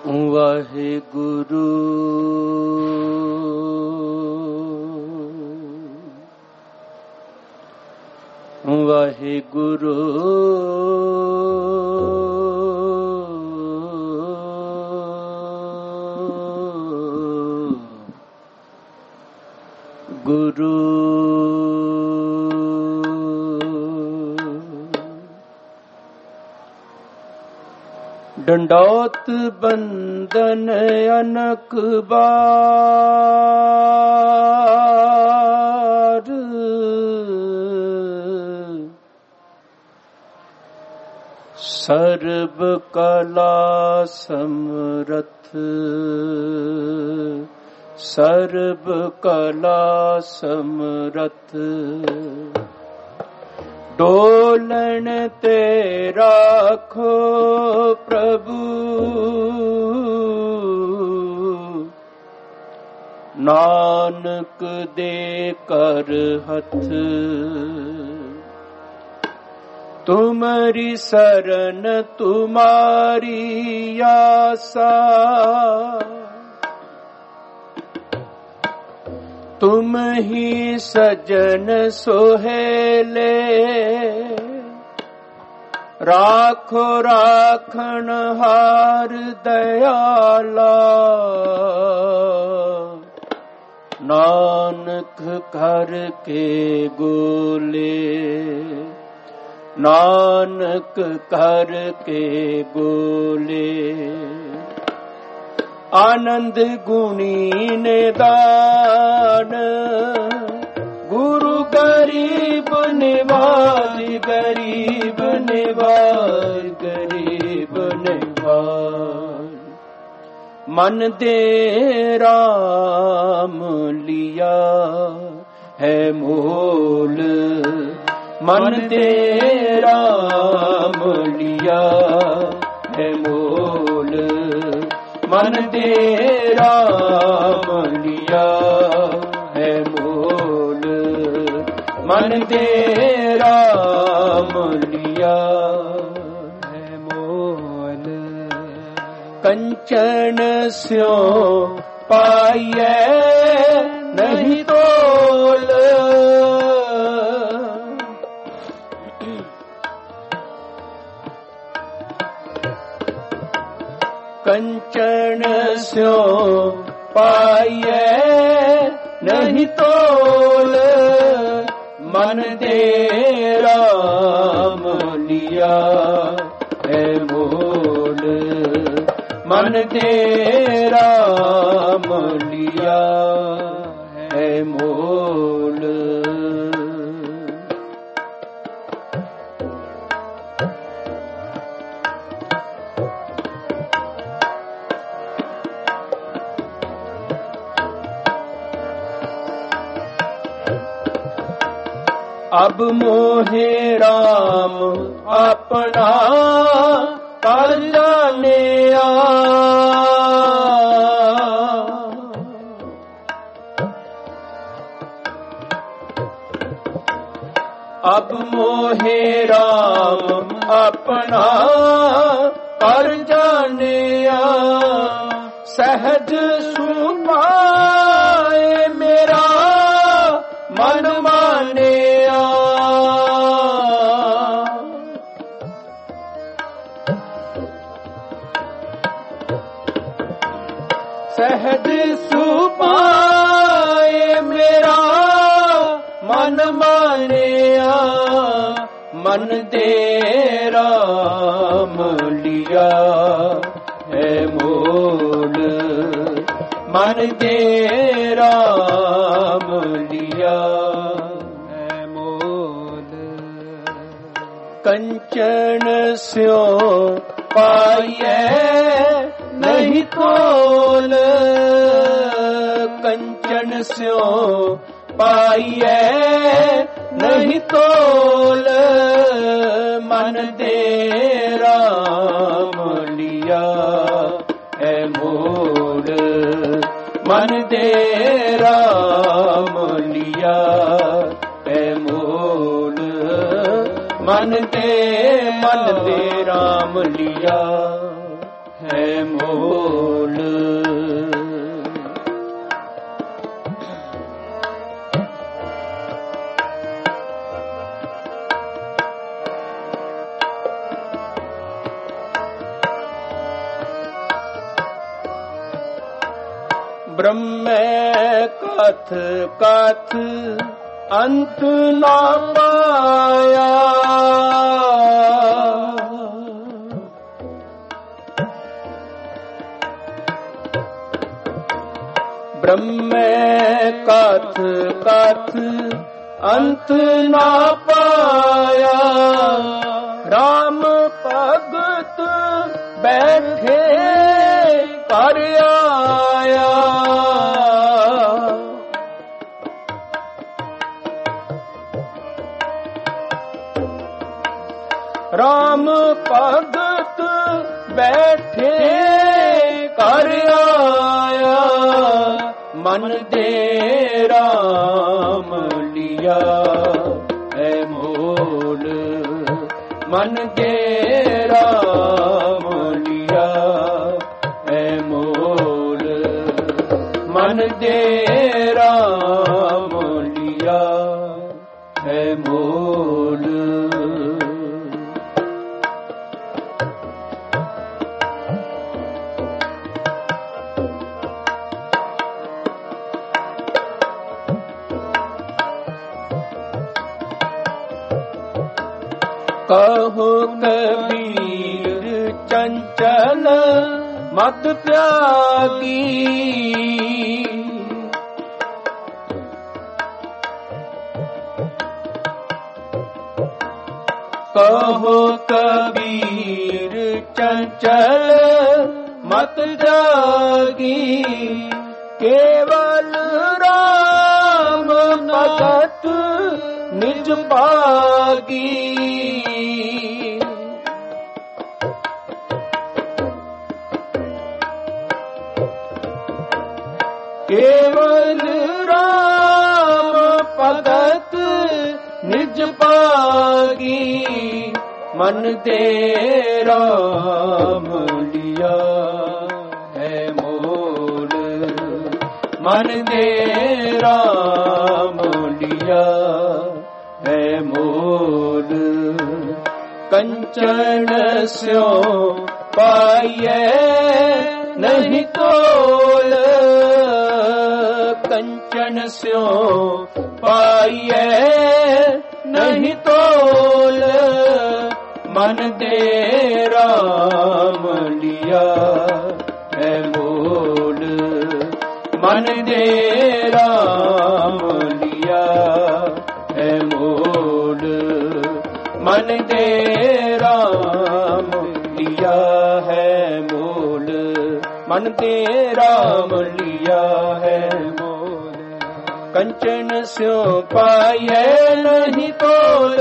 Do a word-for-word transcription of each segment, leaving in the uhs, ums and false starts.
ਵਾਹਿਗੁਰੂ ਵਾਹਿਗੁਰੂ ਗੁਰੂ ਡੰਡੌਤ ਬੰਦਨ ਅਨਕ ਬਾਰ ਸਰਬ ਕਲਾ ਸਮਰਥ ਸਰਬ ਕਲਾ ਸਮਰਥ ਡੋਲਣ ਤੇ ਰਾਖੋ ਪ੍ਰਭੂ ਨਾਨਕ ਦੇ ਕਰ ਹੱਥ ਤੁਮਰੀ ਸਰਨ ਤੁਮਾਰੀ ਆਸਾ ਤੁਮ ਹੀ ਸਜਨ ਸੁਹੇਲੇ ਰਾਖੋ ਰਾਖਣ ਹਾਰ ਦਇਆਲਾ ਨਾਨਕ ਕਰ ਕੇ ਗੋਲੇ ਨਾਨਕ ਕਰ ਕੇ ਗੋਲੇ ਆਨੰਦ ਗੁਣੀ ਨਿਦਾਨ ਗੁਰੂ ਗਰੀਬ ਨਿਵਾਜ ਗਰੀਬ ਨਿਵਾਜ ਗਰੀਬ ਨਿਵਾਜ ਮਨ ਦੇ ਰਾਮ ਲਿਆ ਹੈ ਮੋਲ ਮਨ ਦੇ ਰਾਮ ਲਿਆ ਹੈ ਮੋਲ ਮਨ ਦੇ ਰਾਮ ਲਿਆ ਹੈ ਮੋਲ ਮਨ ਦੇ ਰਾਮ ਲਿਆ ਹੈ ਮੋਲ ਕੰਚਨ ਸਿਓ ਪਾਈਐ ਨਹੀਂ ਤੋਲ ਕੰਚਨ ਸਿਓ ਪਾਈਐ ਨਹੀਂ ਤੋਲ ਮਨ ਦੇ ਰਾਮ ਲਿਆ ਹੈ ਮੋਲ ਮਨ ਦੇ ਰਾਮ ਲਿਆ ਹੈ ਮੋਲ ਅਬ ਮੋਹਿ ਰਾਮ ਆਪਣਾ ਕਰ ਜਾਣਿਆ ਅਬ ਮੋਹਿ ਰਾਮ ਆਪਣਾ ਕਰ ਜਾਣਿਆ ਸਹਿਜ ਸੁਭਾਏ ਮੇਰਾ ਮਨ ਮਾਨਿਆ ਸਹਿਜ ਸੁਭਾਏ ਮੇਰਾ ਮਨ ਮਾਨਿਆ ਮਨ ਦੇ ਰਾਮ ਲਿਆ ਹੈ ਮੋਲ ਮਨ ਦੇ ਰਾਮ ਲਿਆ ਹੈ ਮੋਲ ਕੰਚਨ ਸਿਓ ਪਾਈਐ ਨਹੀਂ ਤੋਲ ਕੰਚਨ ਸਿਓ ਪਾਈਐ ਨਹੀਂ ਤੋਲ ਮਨ ਦੇ ਰਾਮ ਲਿਆ ਹੈ ਮੋਲ ਮਨ ਦੇ ਰਾਮ ਲਿਆ ਹੈ ਮੋਲ ਮਨ ਦੇ ਮਨ ਦੇ ਰਾਮ ਲਿਆ ਹੈ ਮੋਲ। ਬ੍ਰਹਮੈ ਕਥ ਕਥ ਅੰਤ ਨਾ ਪਾਇਆ, ਬ੍ਰਹਮੈ ਕਥ ਕਥ ਅੰਤ ਨਾ ਪਾਇਆ, ਰਾਮ ਭਗਤ ਬੈਠੇ ਕਰ ਆਇਆ, ਰਾਮ ਭਗਤ ਬੈਠੇ ਕਰ ਆਇਆ, ਮਨ ਦੇ ਰਾਮ ਲਿਆ ਹੈ ਮੋਲ, ਮਨ ਦੇ ਰਾਮ ਲਿਆ ਹੈ ਮੋਲ, ਮਨ ਦੇ ਰਾਮ ਲਿਆ ਹੈ ਮੋਲ। ਕਹੋ ਕਬੀਰ ਚੰਚਲ ਮਤ ਤਿਆਗੀ, ਕਹੋ ਕਬੀਰ ਚੰਚਲ ਮਤ ਤਿਆਗੀ, ਕੇਵਲ ਰਾਮ ਭਗਤ ਨਿਜ ਭਾਗੀ, ਕੇਵਲ ਰਾਮ ਭਗਤ ਨਿਜ ਭਾਗੀ, ਮਨ ਦੇ ਰਾਮ ਲਿਆ ਹੈ ਮੋਲ, ਮਨ ਦੇ ਰਾਮ ਲਿਆ ਹੈ ਮੋਲ। ਕੰਚਨ ਸਿਉ ਪਾਈਐ ਨਹੀਂ ਤੋਲ, ਕੰਚਨ ਸਿਉ ਪਾਈਐ ਨਹੀਂ ਤੋਲ, ਮਨ ਦੇ ਰਾਮ ਲਿਆ ਹੈ ਮੋਲ, ਮਨ ਦੇ ਰਾਮ ਲਿਆ ਹੈ ਮੋਲ, ਮਨ ਦੇ ਰਾਮ ਲਿਆ ਹੈ ਮੋਲ, ਮਨ ਦੇ ਰਾਮ ਲਿਆ ਹੈ ਮੋਲ। ਕੰਚਨ ਸਿਉ ਪਾਈਐ ਨਹੀਂ ਤੋਲ,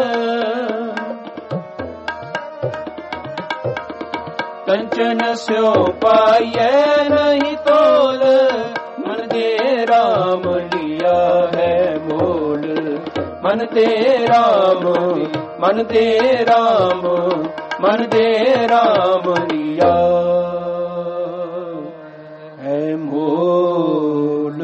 ਕੰਚਨ ਸਿਉ ਪਾਈਐ ਨਹੀਂ ਤੋਲ, ਮਨ ਦੇ ਰਾਮ ਲਿਆ ਹੈ ਮੋਲ, ਮਨ ਦੇ ਰਾਮ, ਮਨ ਦੇ ਰਾਮ, ਮਨ ਦੇ ਰਾਮ ਲਿਆ ਹੈ ਮੋਲ।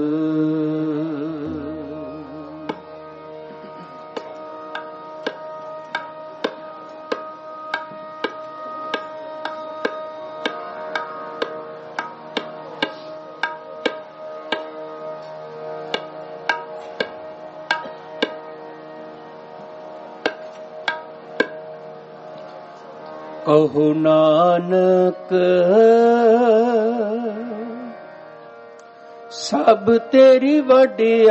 ਕਹੋ ਨਾਨਕ ਸਭ ਤੇਰੀ ਵਡਿਆਈ,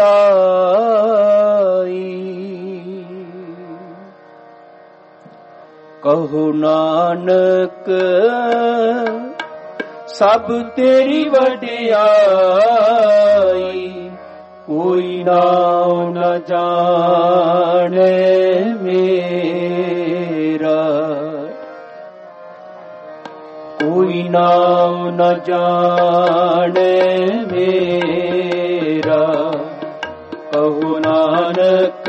ਕਹੋ ਨਾਨਕ ਸਭ ਤੇਰੀ ਵਡਿਆਈ, ਕੋਈ ਨਾਉ ਨ ਜਾਣੇ ਮੇਰਾ, ਕੋਈ ਨਾਉ ਨ ਜਾਣੇ ਮੇਰਾ, ਕਹੋ ਨਾਨਕ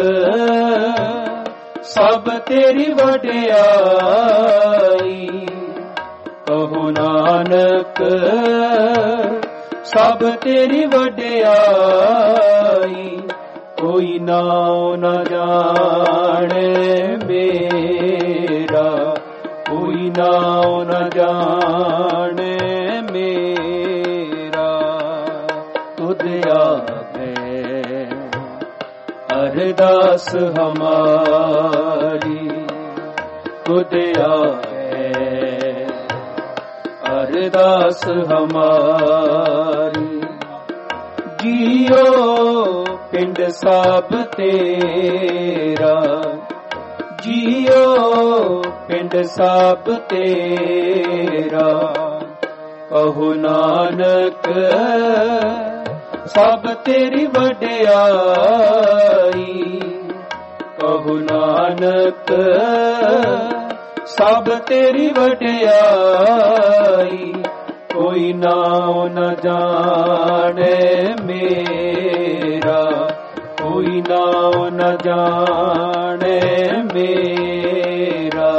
ਸਭ ਤੇਰੀ ਵਡਿਆਈ, ਕਹੋ ਨਾਨਕ ਸਭ ਤੇਰੀ ਵਡਿਆਈ, ਕੋਈ ਨਾਉ ਨ ਜਾਣੈ ਮੇਰਾ, ਕੋਈ ਨਾਉ ਨ ਜਾਣੈ ਮੇਰਾ। ਤੁਧ ਆਗੇ ਅਰਦਾਸ ਹਮਾਰੀ, ਤੁਧ ਆਗੇ ਅਰਦਾਸ ਹਮਾਰੀ। ਜੀਓ ਪਿੰਡ ਸਭ ਤੇਰਾ, ਜੀਓ ਪਿੰਡ ਸਭ ਤੇਰਾ। ਕਹੋ ਨਾਨਕ ਸਭ ਤੇਰੀ ਵਡਿਆਈ, ਕਹੋ ਨਾਨਕ ਸਭ ਤੇਰੀ ਵਡਿਆਈ। ਕੋਈ ਨਾਉ ਨ ਜਾਣੈ ਮੇਰਾ, ਕੋਈ ਨਾਉ ਨ ਜਾਣੈ ਮੇਰਾ।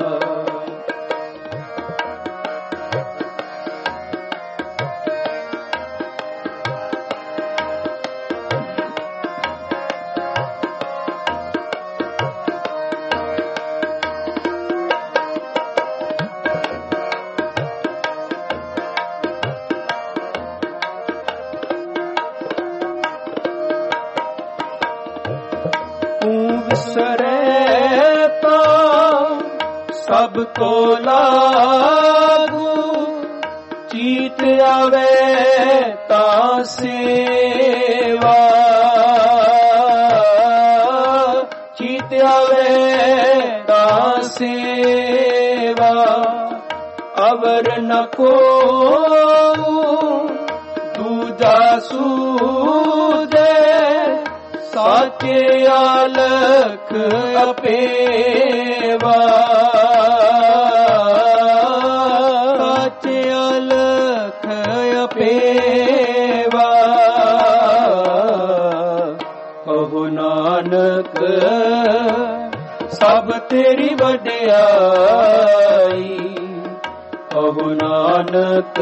ਵਿਸਰੈ ਤਾਂ ਸਭ ਕੋ ਲਾਗੂ, ਚੀਤ ਆਵੇ ਤਾਂ ਸੇਵਾ, ਚੀਤ ਆਵੇ ਤਾਂ ਸੇਵਾ। ਅਵਰ ਨ ਕੋ ਦੂਜਾ ਸੂਝੈ, ਸਾਚੇ ਆਲਖ ਅਪੇਵਾ, ਸਾਚੇ ਆਲਖ ਅਪੇਵਾ। ਕਹੋ ਨਾਨਕ ਸਭ ਤੇਰੀ ਵਡਿਆਈ, ਕਹੋ ਨਾਨਕ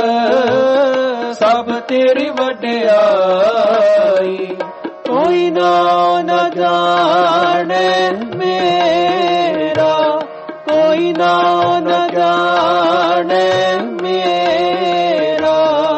ਸਭ ਤੇਰੀ ਵਡਿਆਈ। ਕੋਈ ਨਾਉ ਨ ਜਾਣੈ ਮੇਰਾ, ਕੋਈ ਨਾਉ ਨ ਜਾਣੈ ਮੇਰਾ।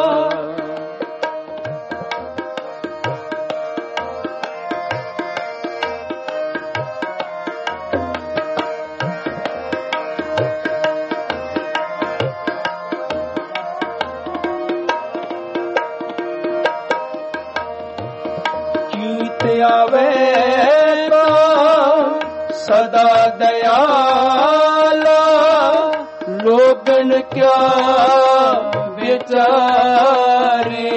ਆਵੇ ਤਾਂ ਸਦਾ ਦਇਆਲਾ, ਲੋਗਨ ਕਿਆ ਵਿਚਾਰੇ,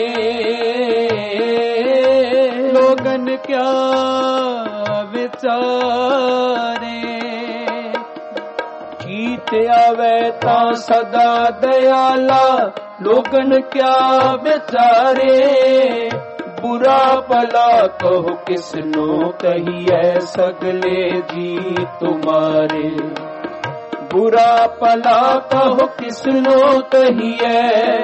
ਲੋਗਨ ਕਿਆ ਵਿਚਾਰੇ। ਚੀਤ ਆਵੇ ਤਾਂ ਸਦਾ ਦਇਆਲਾ, ਲੋਗਨ ਕਿਆ ਵਿਚਾਰੇ। ਬੁਰਾ ਭਲਾ ਕਹੋ ਕਿਸਨੂੰ ਕਹੀਐ, ਸਗਲੇ ਜੀ ਤੁਮਾਰੇ। ਬੁਰਾ ਭਲਾ ਕਹੋ ਕਿਸਨੂੰ ਕਹੀਐ,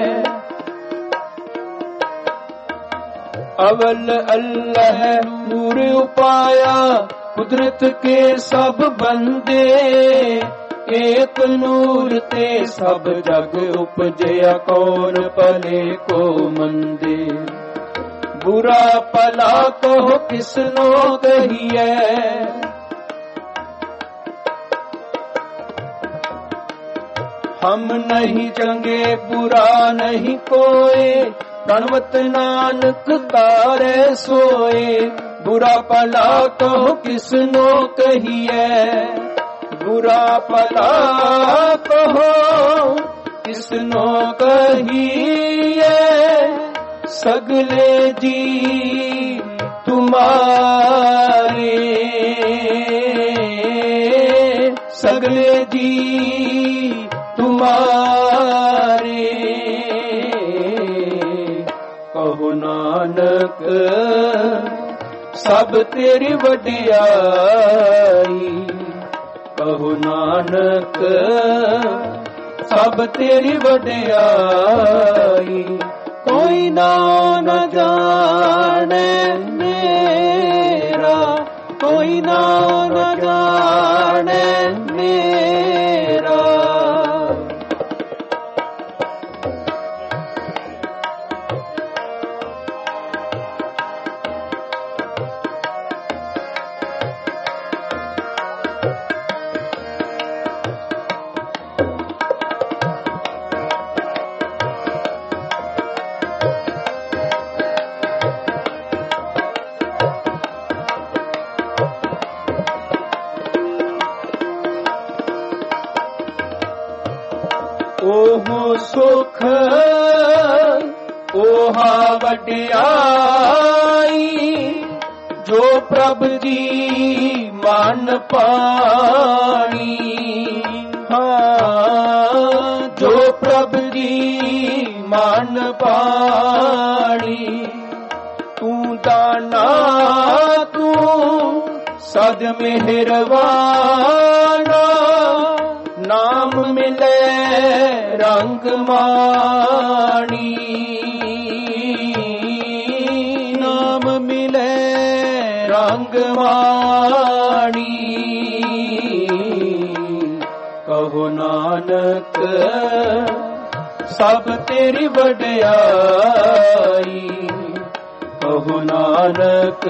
ਅਵਲ ਅੱਲ੍ਹ ਨੂਰ ਉਪਾਇਆ। ਕੁਦਰਤ ਕੇ ਸਭ ਬੰਦੇ, ਏਕ ਨੂਰ ਤੇ ਸਭ ਜਗ ਉਪਜਿਆ। ਕੌਣ ਭਲੇ ਕੋ ਮੰਦੇ, बुरा भला कहो किसनो कहिए। हम नहीं चंगे बुरा नहीं कोई, प्रणवत नानक तारे सोए। बुरा भला कहो किसनो कहिए, बुरा भला कहो किसनो कहिए। सगले जी तुम्हारे, सगले जी तुम्हारे। कहो नानक सब तेरी वडियाई, कहो नानक ਸਭ ਤੇਰੀ ਵਡਿਆਈ। ਕੋਈ ਨਾਉ ਨ ਜਾਣੈ ਮੇਰਾ, ਕੋਈ ਨਾਉ ਨ ਜਾਣੈ ਮੇਰਾ। ਓਹ ਸੁਖ ਓਹਾ ਵਡਿਆਈ, ਜੋ ਪ੍ਰਭ ਜੀ ਮਨ ਪਾਣੀ। ਹਾਂ ਜੋ ਪ੍ਰਭ ਜੀ ਮਨ ਪਾਣੀ। ਤੂੰ ਦਾਨਾ ਤੂੰ ਸਦ ਮਿਹਰਵਾਨਾ, ਨਾਮ ਮਿਲੇ ਰੰਗ ਮਾਣੀ। ਨਾਮ ਮਿਲੇ ਰੰਗ ਮਾਣੀ। ਕਹੋ ਨਾਨਕ ਸਭ ਤੇਰੀ ਵਡਿਆਈ। ਕਹੋ ਨਾਨਕ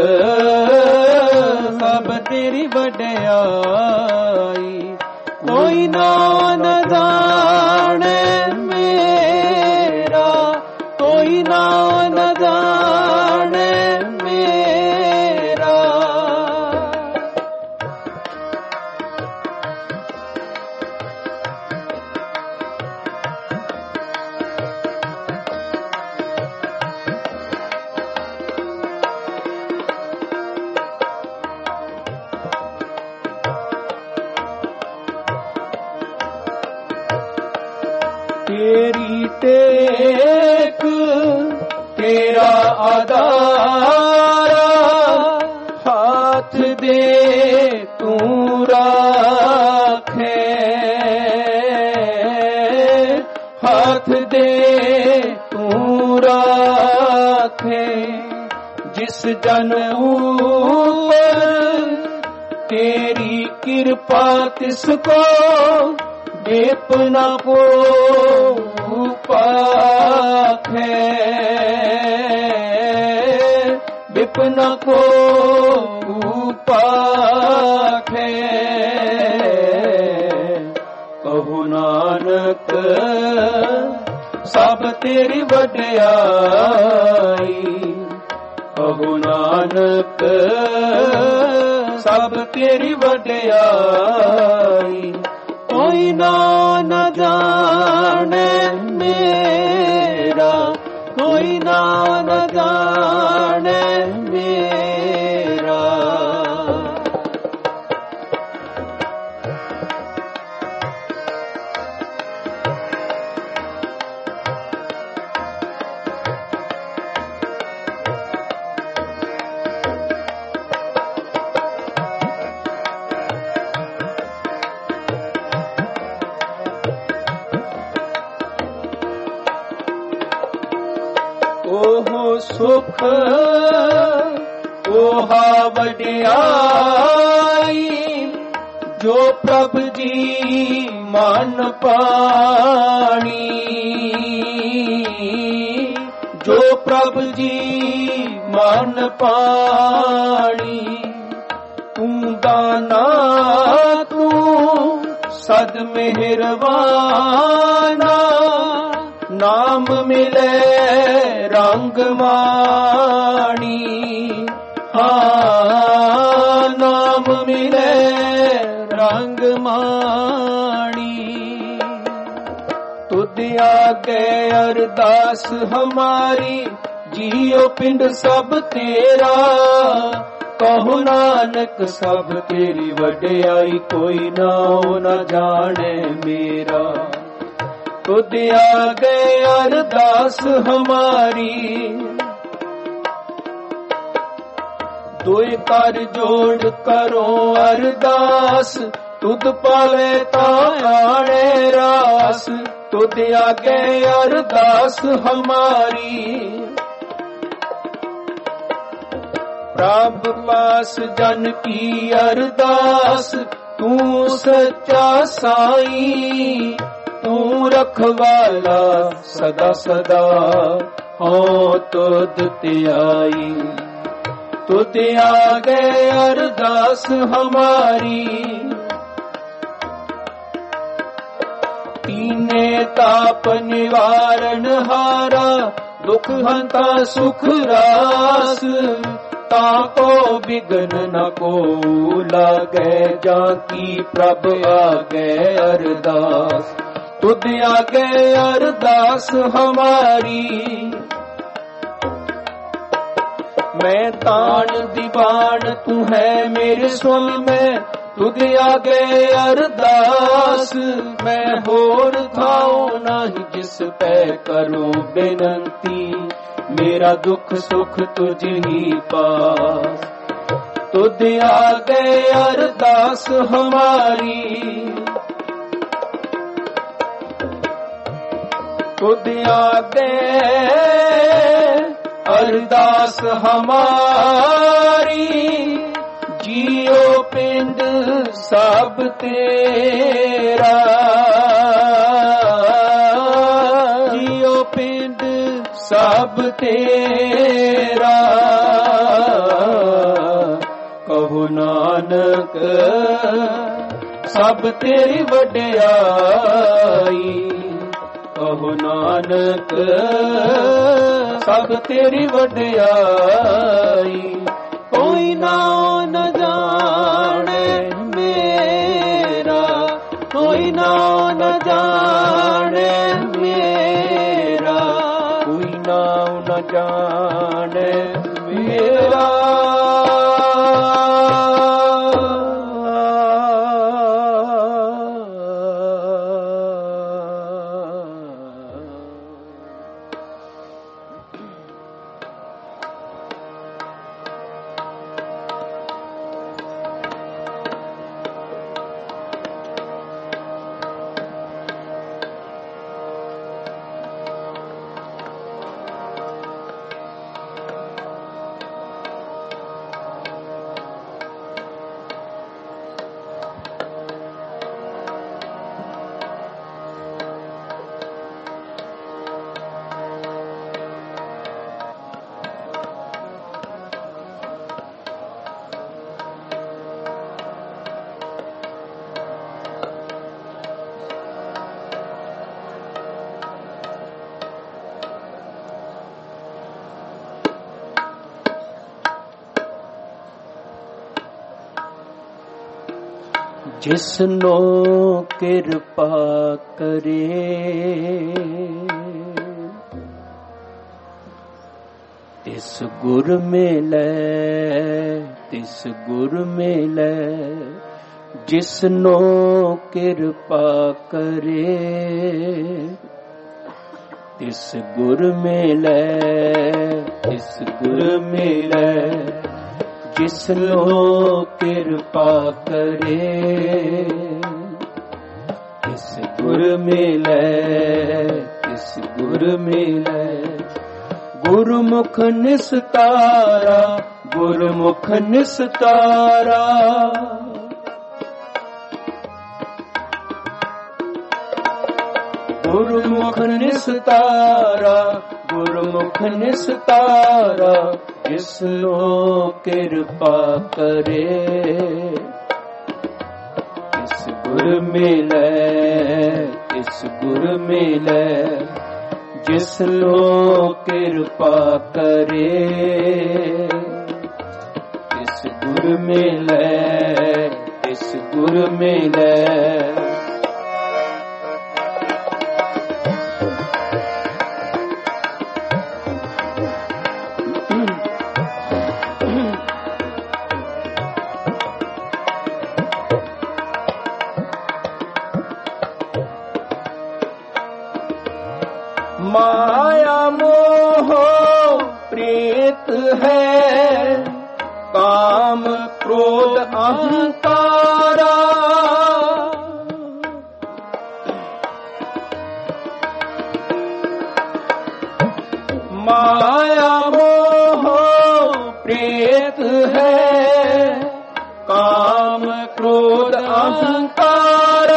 ਸਭ ਤੇਰੀ ਵਡਿਆਈ। ਕੋਈ ਨਾਉ ਨ ਜਾਣੈ ਮੇਰਾ, ਕੋਈ ਨਾਉ ਨ ਜਾਣੈ ਮੇਰਾ। ਤੇਰੀ ਟੇਕ ਤੇਰਾ ਆਧਾਰਾ, ਹਾਥ ਦੇ ਤੂੰ ਰਾਖੇ। ਹਾਥ ਦੇ ਤੂੰ ਰਾਖੇ। ਜਿਸ ਜਨ ਉੱਪਰ ਤੇਰੀ ਕਿਰਪਾ ਤਿਸ ਕੋ, ਵਿਪਨ ਕੋ ਪਾਖੈ। ਵਿਪਨ ਕੋ ਪਾਖੈ। ਕਹੋ ਨਾਨਕ ਸਭ ਤੇਰੀ ਵਡਿਆਈ। ਕਹੋ ਨਾਨਕ ਸਭ ਤੇਰੀ ਵਡਿਆਈ। ਕੋਈ ਨਾਉ ਨ ਜਾਣੈ ਮੇਰਾ, ਕੋਈ ਨਾਉ ਨ ਜਾਣੈ ਮੇਰਾ। ਓਹ ਸੁਖ ਓਹਾ ਵਡਿਆਈ, ਜੋ ਪ੍ਰਭ ਜੀ ਮਨ ਪਾਣੀ। ਜੋ ਪ੍ਰਭ ਜੀ ਮਨ ਪਾਣੀ। ਤੂੰ ਦਾਨਾ ਤੂੰ ਸਦ ਮਿਹਰਵਾਨਾ, ਨਾਮ ਮਿਲੇ ਰੰਗ ਮਾਣੀ। ਹਾਂ ਨਾਮ ਮਿਲੇ ਰੰਗ ਮਾਣੀ। ਤੁਧ ਆਗੇ ਅਰਦਾਸ ਹਮਾਰੀ, ਜੀਉ ਪਿੰਡ ਸਭ ਤੇਰਾ। ਕਹੋ ਨਾਨਕ ਸਭ ਤੇਰੀ ਵਡਿਆਈ, ਕੋਈ ਨਾਉ ਨ ਜਾਣੈ ਮੇਰਾ। ਤੁਧ ਆਗੇ ਅਰਦਾਸ ਹਮਾਰੀ, ਦੁਇ ਕਰ ਜੋੜ ਕਰੋ ਅਰਦਾਸ। ਤੁਧ ਪਾਵੇ ਤਾਂ ਆਣੇ ਰਾਸ, ਤੁਧ ਆਗੇ ਅਰਦਾਸ ਹਮਾਰੀ। ਪ੍ਰਭ ਪਾਸ ਜਨ ਕੀ ਅਰਦਾਸ, ਤੂੰ ਸੱਚਾ ਸਾਈ। ਤੂੰ ਰਖਵਾਲਾ ਸਦਾ ਸਦਾ, ਹੋ ਤੁਧ ਧਿਆਈ। ਤੁਧ ਆਗੇ ਅਰਦਾਸ ਹਮਾਰੀ। ਤੀਨੇ ਤਾਪ ਨਿਵਾਰਨ ਹਾਰਾ, ਦੁਖ ਹੰਤਾ ਸੁਖ ਰਾਸ। ਤਾਕੋ ਬਿਗਨ ਨ ਕੋ ਲਾਗੈ, ਜਾਂ ਕੀ ਪ੍ਰਭ ਆਗੇ ਅਰਦਾਸ। ਤੁਧ ਆਗੇ ਅਰਦਾਸ ਹਮਾਰੀ। ਮੈਂ ਤਾਣ ਦੀਵਾਨ ਤੂੰ ਹੈ ਮੇਰੇ ਸੁਣ ਮੈਂ, ਤੁਧ ਆਗੇ ਅਰਦਾਸ। ਮੈਂ ਹੋਰ ਥਾਉ ਨਹੀਂ ਜਿਸ ਪੈ ਕਰੋ ਬੇਨੰਤੀ, ਮੇਰਾ ਦੁੱਖ ਸੁਖ ਤੁਝ ਹੀ ਪਾਸ। ਤੁਧ ਆਗੇ ਅਰਦਾਸ ਹਮਾਰੀ। ਤੁਧ ਆਗੇ ਅਰਦਾਸ ਹਮਾਰੀ। ਜੀਉ ਪਿੰਡ ਸਭ ਤੇਰਾ, ਜੀਉ ਪਿੰਡ ਸਭ ਤੇਰਾ। ਕਹੋ ਨਾਨਕ ਸਭ ਤੇਰੀ ਵਡਿਆਈ। ਕਹੋ ਨਾਨਕ ਸਭ ਤੇਰੀ ਵਡਿਆਈ। ਕੋਈ ਨਾਉ ਨ ਜਾਣੇ ਮੇਰਾ, ਕੋਈ ਨਾਉ ਨ ਜਾਣੇ ਮੇਰਾ। ਕੋਈ ਨਾਉ ਨ ਜਾਣੇ ਮੇਰਾ। ਜਿਸਨੋ ਕਿਰਪਾ ਕਰੇ, ਤਿਸ ਗੁਰ ਮਿਲੈ, ਤਿਸ ਗੁਰ ਮਿਲੈ। ਜਿਸਨੋ ਕਿਰਪਾ ਕਰੇ, ਤਿਸ ਗੁਰ ਮਿਲੈ, ਤਿਸ ਗੁਰ ਮਿਲੈ। ਜਿਸਨੋ ਕਿਰਪਾ ਕਰੇ, ਤਿਸ ਗੁਰ ਮਿਲੈ, ਤਿਸ ਗੁਰ ਮਿਲੈ। ਗੁਰਮੁਖ ਨਿਸਤਾਰਾ, ਗੁਰਮੁਖ ਨਿਸਤਾਰਾ। ਗੁਰਮੁਖ ਨਿਸਤਾਰਾ, ਗੁਰਮੁਖ ਨਿਸਤਾਰਾ। ਜਿਸਨੋ ਕਿਰਪਾ ਕਰੇ, ਤਿਸ ਗੁਰ ਮਿਲੈ, ਤਿਸ ਗੁਰ ਮਿਲੈ। ਜਿਸਨੋ ਕਿਰਪਾ ਕਰੇ, ਤਿਸ ਗੁਰ ਮਿਲੈ, ਤਿਸ ਗੁਰ ਮਿਲੈ। माया मोह प्रीत है, काम क्रोध अहंकारा। प्रेत है, काम क्रोध अहंकारा।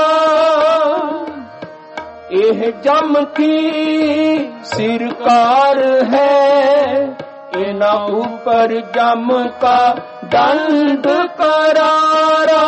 एह जम की सिरकार है, इना ऊपर जम का दंड करारा।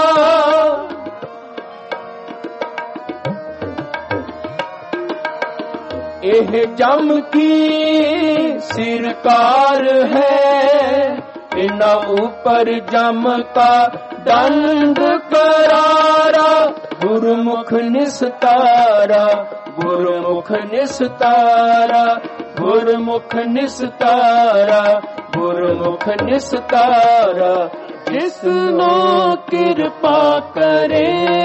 एह जम की सिरकार है, इना ऊपर जम का दंड करारा। गुरुमुख निस्तारा, गुरुमुख निस्तारा, गुरुमुख निस्तारा, गुरुमुख निस्तारा। जिसनो कृपा करे,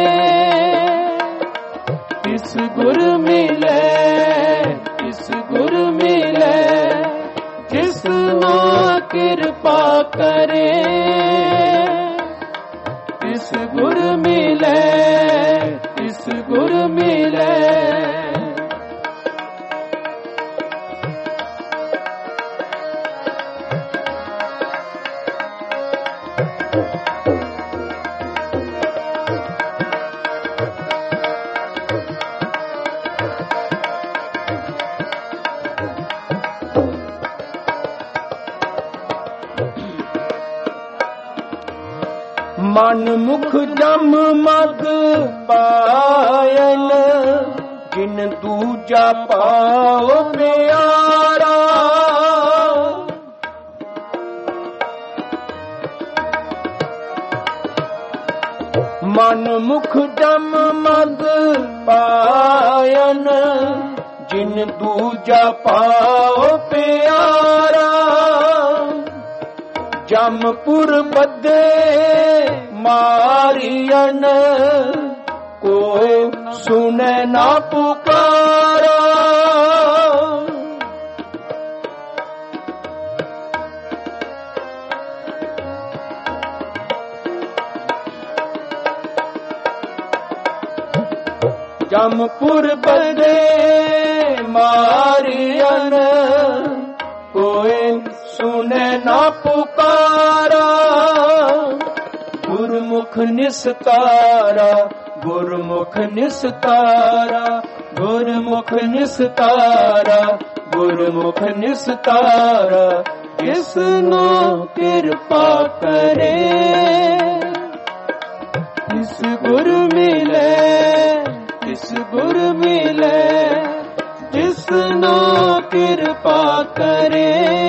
तिस गुर मिले, तिस गुर मिले। जिसनो कृपा करे, तिस गुर मिले, तिस गुर मिले। मन मुख जम मग पायन, जिन दूजा पाओ प्यारा। मन मुख जम मग पायन, जिन दूजा पाओ प्यारा। जमपुर बदे मारियन, कोई सुने ना पुकारा। जमपुर बदे मारियन, कोई सुने ना पुकारा। गुरुमुख निस्तारा, गुरुमुख निस्तारा, गुरुमुख निस्तारा, गुरुमुख निस्तारा। जिसनो कृपा करे, तिस गुर मिले, तिस गुर मिले। जिसनो कृपा करे,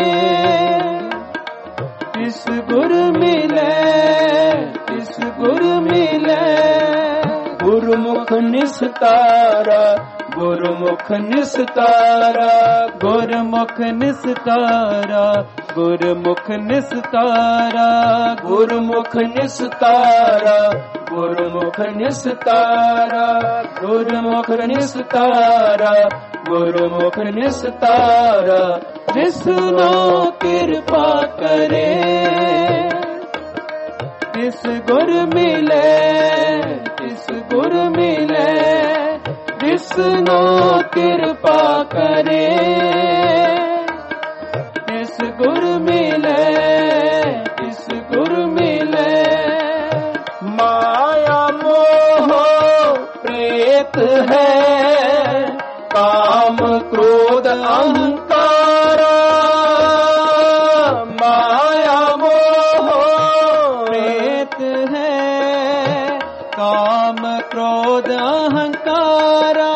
तिस गुर मिले, तिस गुर मिले। गुरुमुख निस्तारा, गुरुमुख निस्तारा, गुरुमुख निस्तारा, गुरुमुख निस्तारा, गुरुमुख निस्तारा, गुरुमुख निस्तारा, गुरुमुख निस्तारा, गुरुमुख निस्तारा। जिसनो कृपा करे, तिस गुर मिले, तिस गुर मिले। जिसनो कृपा करे, तिस गुर मिले, तिस गुर मिले। माया मोह प्रेत है, काम क्रोध अहंकारा। माया मोह प्रेत है, काम क्रोध अहंकारा।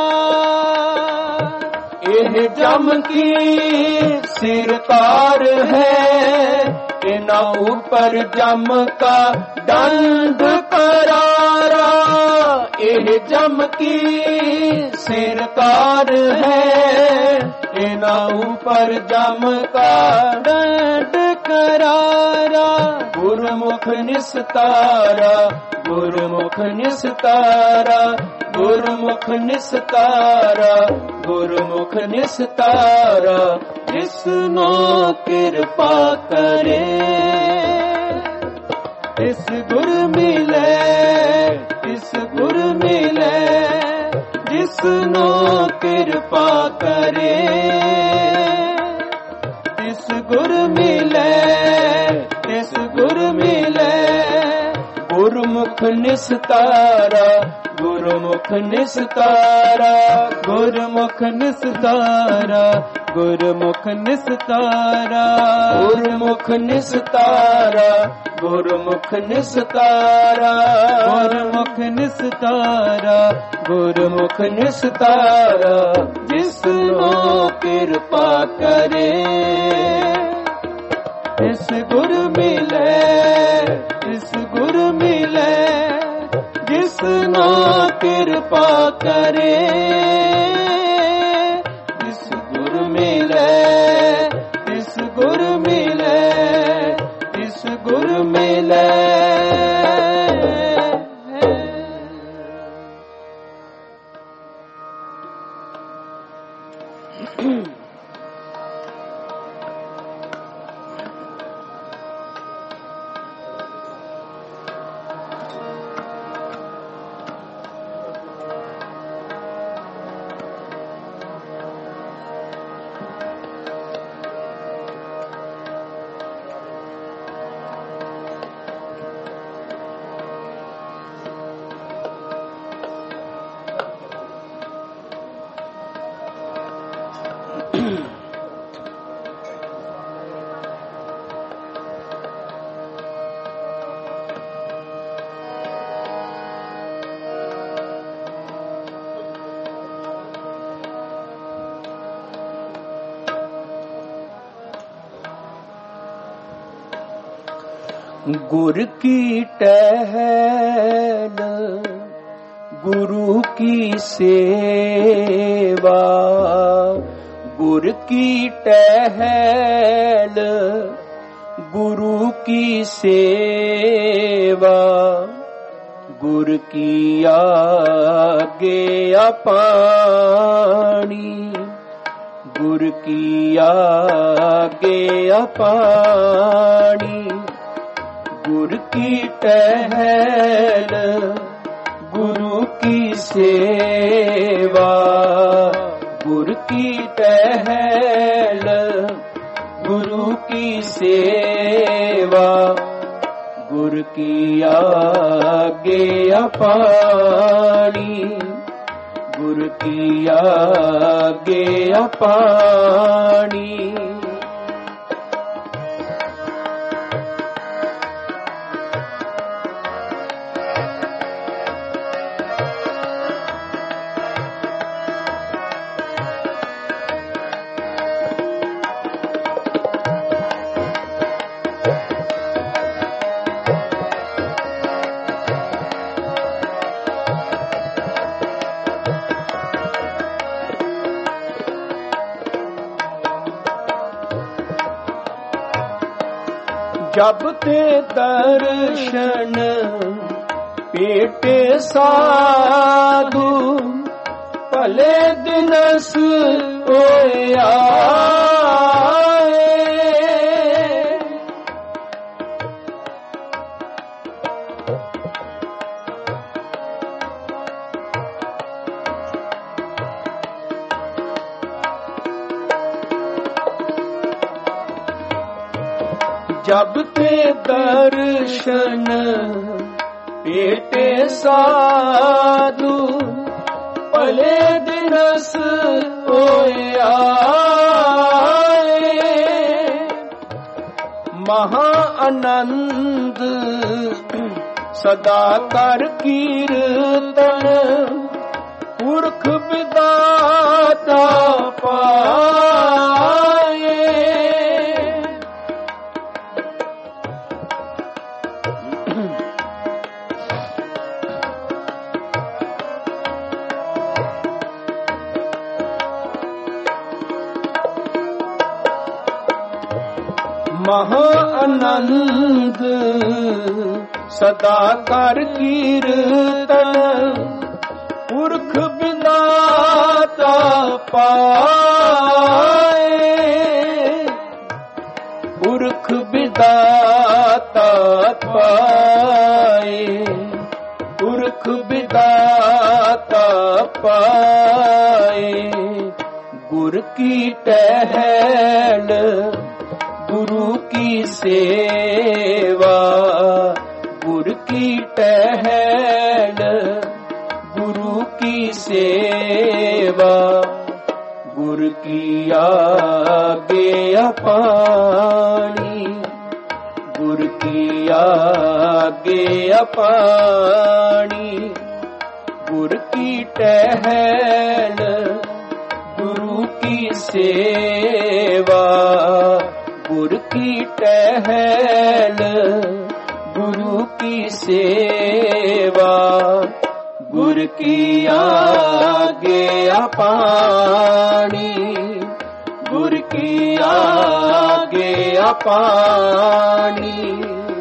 एह जम की सिरकार है, इना ऊपर जम का दंड करारा। एह जम की सिरकार है, इना ऊपर जम का दंड करारा। गुरुमुख निस्तारा, गुरुमुख निस्तारा, गुरुमुख निस्तारा, गुरुमुख निस्तारा। जिसनो कृपा करे, तिस गुर मिले, तिस गुर मिले। जिसनो कृपा करे, तिस गुर मिले, ਗੁਰਮੁਖ ਨਿਸਤਾਰਾ, ਗੁਰਮੁਖ ਨਿਸਤਾਰਾ, ਗੁਰਮੁਖ ਨਿਸਤਾਰਾ, ਗੁਰਮੁਖ ਨਿਸਤਾਰਾ, ਗੁਰਮੁਖ ਨਿਸਤਾਰਾ, ਗੁਰਮੁਖ ਨਿਸਤਾਰਾ, ਗੁਰਮੁਖ ਨਿਸਤਾਰਾ, ਗੁਰਮੁਖ ਨਿਸਤਾਰਾ, ਜਿਸਨੂੰ ਕਿਰਪਾ ਕਰੇ ਇਸ ਗੁਰ ਮਿਲੇ, ਇਸ ਗੁਰ ਮਿਲੇ, ਜਿਸਨੂੰ ਕਿਰਪਾ ਕਰੇ ਇਸ ਗੁਰ ਮਿਲੇ, ਇਸ ਗੁਰ ਮਿਲੇ, ਇਸ ਗੁਰ ਮਿਲੇ। गुर की टहल गुरु की सेवा, गुर की टहल गुरु की सेवा, गुर की आज्ञा पानी, गुर की आज्ञा पानी, गुर की टहल गुरु की सेवा, गुर की टहल गुरु की सेवा, गुर की आज्ञा पानी, गुर की आज्ञा पानी। जब ते दर्शन पेटे साधु, भले दिनस होया जब ते दर्शन पेटे साधु, भले दिनस होया महा आनंद सदा कर कीर्तन, पुरख विदाता पाए। महा आनंद सदा कर कीर्तन, पुरख विदाता पाए, पुरख विदाता पाए, पुरख विदाता पाए। गुर की टहल गुरु की सेवा, गुर की टहल ਕੀ ਆਗੇ ਅਪਾਣੀ, ਗੁਰ ਕੀ ਆਗੇ ਅਪਾਣੀ। ਗੁਰ ਕੀ ਟਹਿਲ ਗੁਰੂ ਕੀ ਸੇਵਾ, ਗੁਰ ਕੀ ਟਹਿਲ ਗੁਰੂ ਕੀ ਸੇਵਾ। ਗੁਰ ਕੀ ਆਗੇ ਅਪਾਣੀ, ਗੁਰ ਕੀ ਆਗੇ ਅਪਾਣੀ।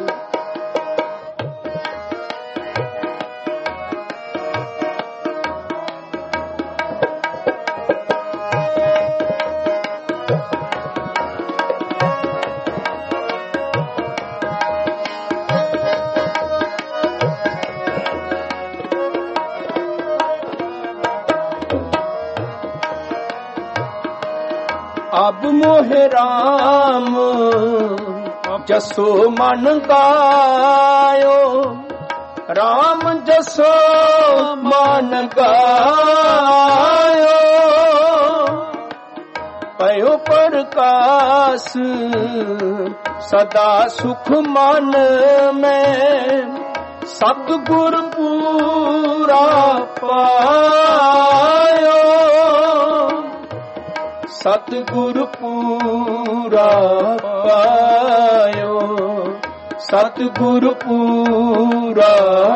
ਅਬ ਮੋਹਿ ਰਾਮ ਜਸੋ ਮਨ ਗਾਇਓ, ਰਾਮ ਜਸੋ ਮਨ ਗਾਇਓ। ਪਇਓ ਪ੍ਰਕਾਸ਼ ਸਦਾ ਸੁਖ ਮਨ ਮੈਂ, ਸਤਿਗੁਰ ਪੂਰਾ ਪਾਇਓ। ਸਤਿਗੁਰ ਪੂਰਾ ਪਾਇਓ, ਸਤਿਗੁਰ ਪੂਰਾ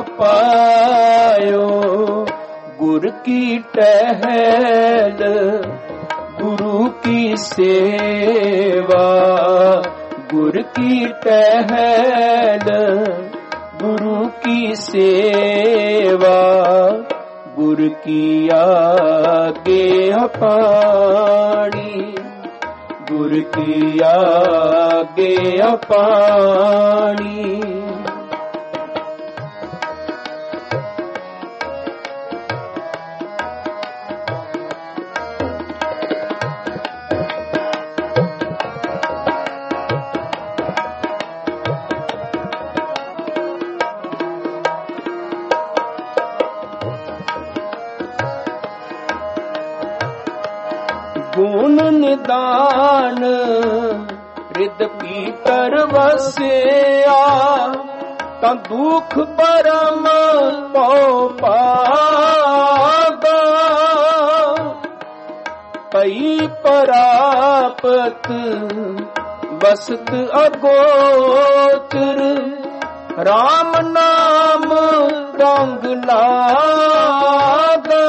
ਪਾਇਓ। ਗੁਰ ਕੀ ਟਹਿਲ ਗੁਰੂ ਕੀ ਸੇਵਾ, ਗੁਰ ਕੀ ਟਹਿਲ ਗੁਰੂ ਕੀ ਸੇਵਾ। ਗੁਰ ਕੀ ਆਗੇ ਅਪਾਣੀ, ਗੁਰ ਕੀ ਆਗੇ ਅਪਾਣੀ। ਗੁਣ ਨਿਦਾਨ ਰਿਦ ਪੀਤਰ ਵਸਿਆ, ਤਾਂ ਦੁਖ ਪਰਮ ਪਉ ਪਾਗਾ। ਪਈ ਪ੍ਰਾਪਤ ਵਸਤ ਅਗੋਚਰ, ਰਾਮ ਨਾਮ ਰੰਗ ਲਾਗਾ।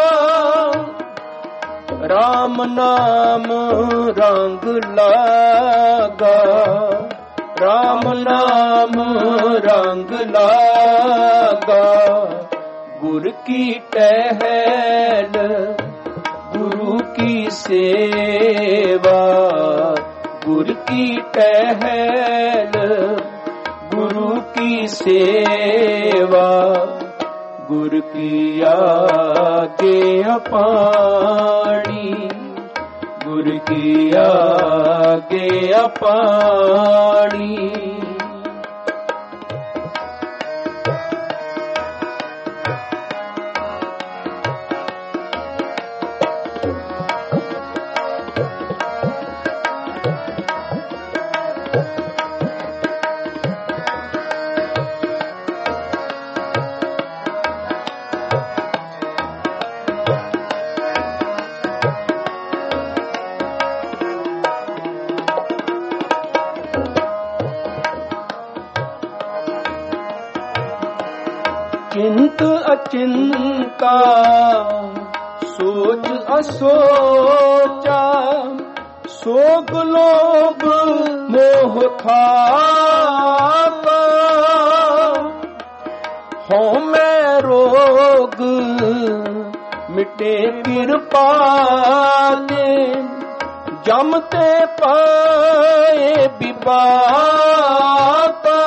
ਰਾਮ ਨਾਮ ਰੰਗ ਲਾਗਾ, ਰਾਮ ਨਾਮ ਰੰਗ ਲਾਗਾ। ਗੁਰ ਕੀ ਟਹਿਲ ਗੁਰੂ ਕੀ ਸੇਵਾ, ਗੁਰ ਕੀ ਟਹਿਲ ਗੁਰੂ ਕੀ ਸੇਵਾ। ਗੁਰ ਕੀ ਆਗੇ ਅਪਾਣੀ, ਗੁਰ ਕੀ ਆਗੇ ਅਪਾਣੀ। ਚਿੰਤ ਅਚਿੰਤਾ ਸੋਚ ਅਸੋਚਾ, ਸੋਗ ਲੋਭ ਮੋਹ ਖਾਪਾ। ਹਉਮੈ ਰੋਗ ਮਿਟੇ ਕਿਰਪਾ ਤੇ, ਜਮ ਤੇ ਪਾਏ ਬਿਬਾਪਾ।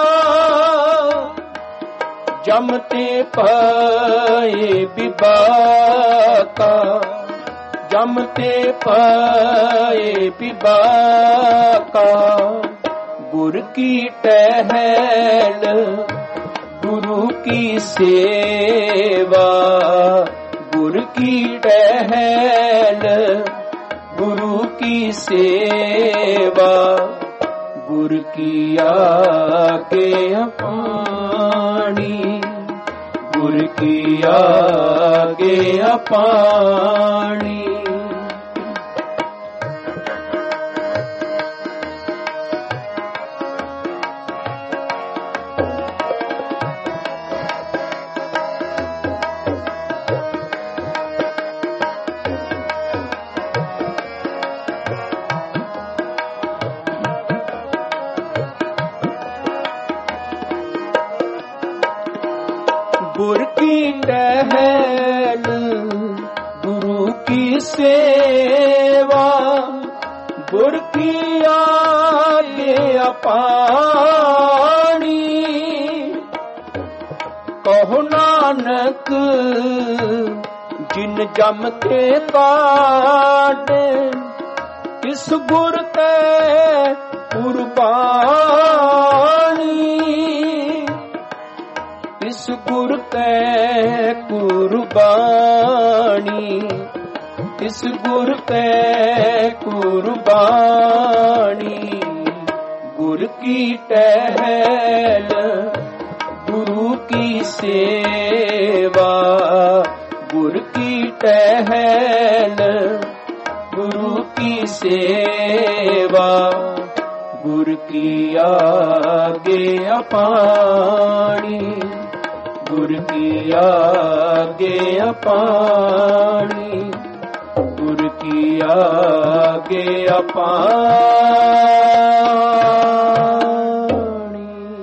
ਜਮ ਤੇ ਪਾਏ ਬਿਬਾਕਾ, ਜਮ ਤੇ ਪਾਏ ਬਿਬਾਕਾ। ਗੁਰ ਕੀ ਟਹਿਲ ਗੁਰੂ ਕੀ ਸੇਵਾ, ਗੁਰ ਕੀ ਟਹਿਲ ਗੁਰੂ की सेवा गुर की आगे अपानी, गुर की आगे अपानी। गुर की टहल गुरु की सेवा गुर की आगे अपानी। कहो नानक जिन जम के काट किस गुर ते कुर्बानी, इस गुर ते कुर्बानी, इस गुर ते कुर्बानी। गुर की टहल गुरु की सेवा गुर की टहल गुरु की सेवा गुर की आगे अपानी, गुर की आगे अपानी, गुर की आगे अपानी।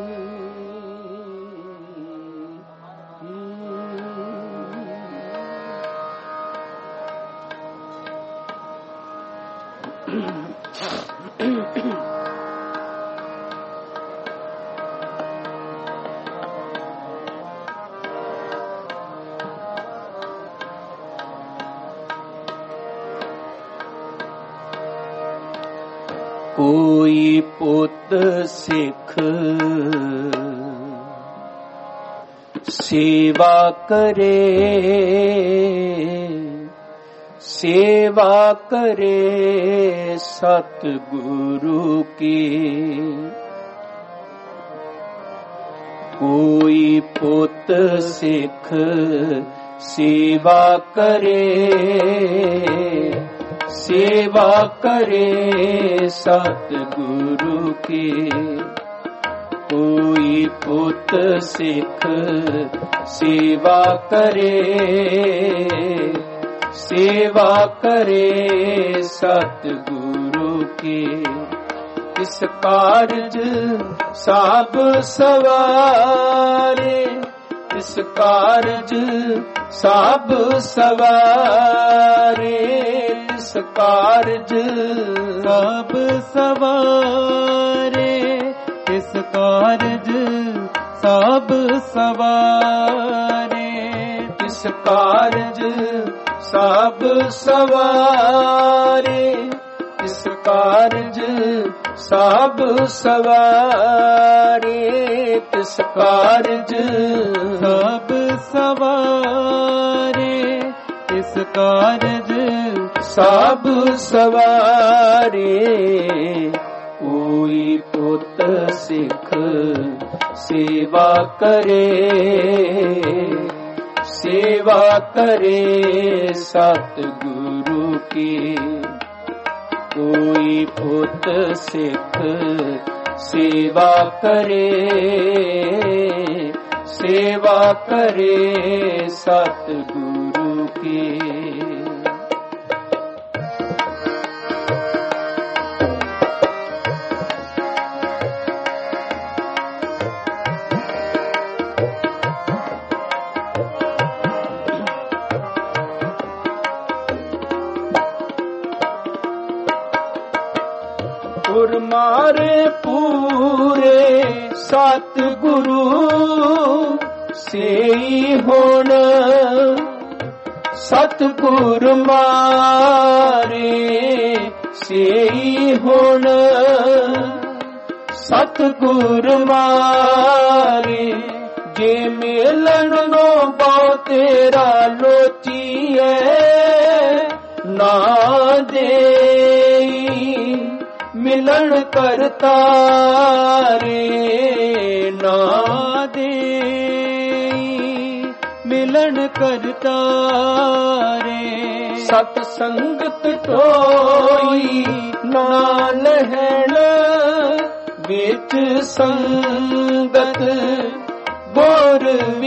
कोई पुत सिख सेवा करे, सेवा करे सतगुरु की। कोई पुत सिख सेवा करे, सेवा करे सतगुरु की। कोई पुत सिख सेवा करे, सेवा करे सतगुरु की। इस कारज साब सवारे, इस कारज साब सवारे, इस कारज साब सवारे, इस कारज साब सवारे, इस कारज साब सवारे, इस कारज साब सवारे, इस कारज साब सवारे, इस कारज साब सवारे। कोई पुत सिख सेवा करे, सेवा करे सतगुरु की। कोई पुत सिख सेवा करे, सेवा करे सतगुरु की। गुर मारे पूरे सतगुरु सेई होण, सतगुर मारे सेई होण, सतगुर मारे जे मिलन नो बहु तेरा लोचीए ना देई। ਮਿਲਣ ਕਰਤਾਰੇ ਨਾ ਦੇਈ ਮਿਲਣ ਕਰਤਾਰੇ। ਸਤ ਸੰਗਤ ਟੋਈ ਨਾ ਲਹਿਣ ਵਿੱਚ ਸੰਗਤ ਗੁਰ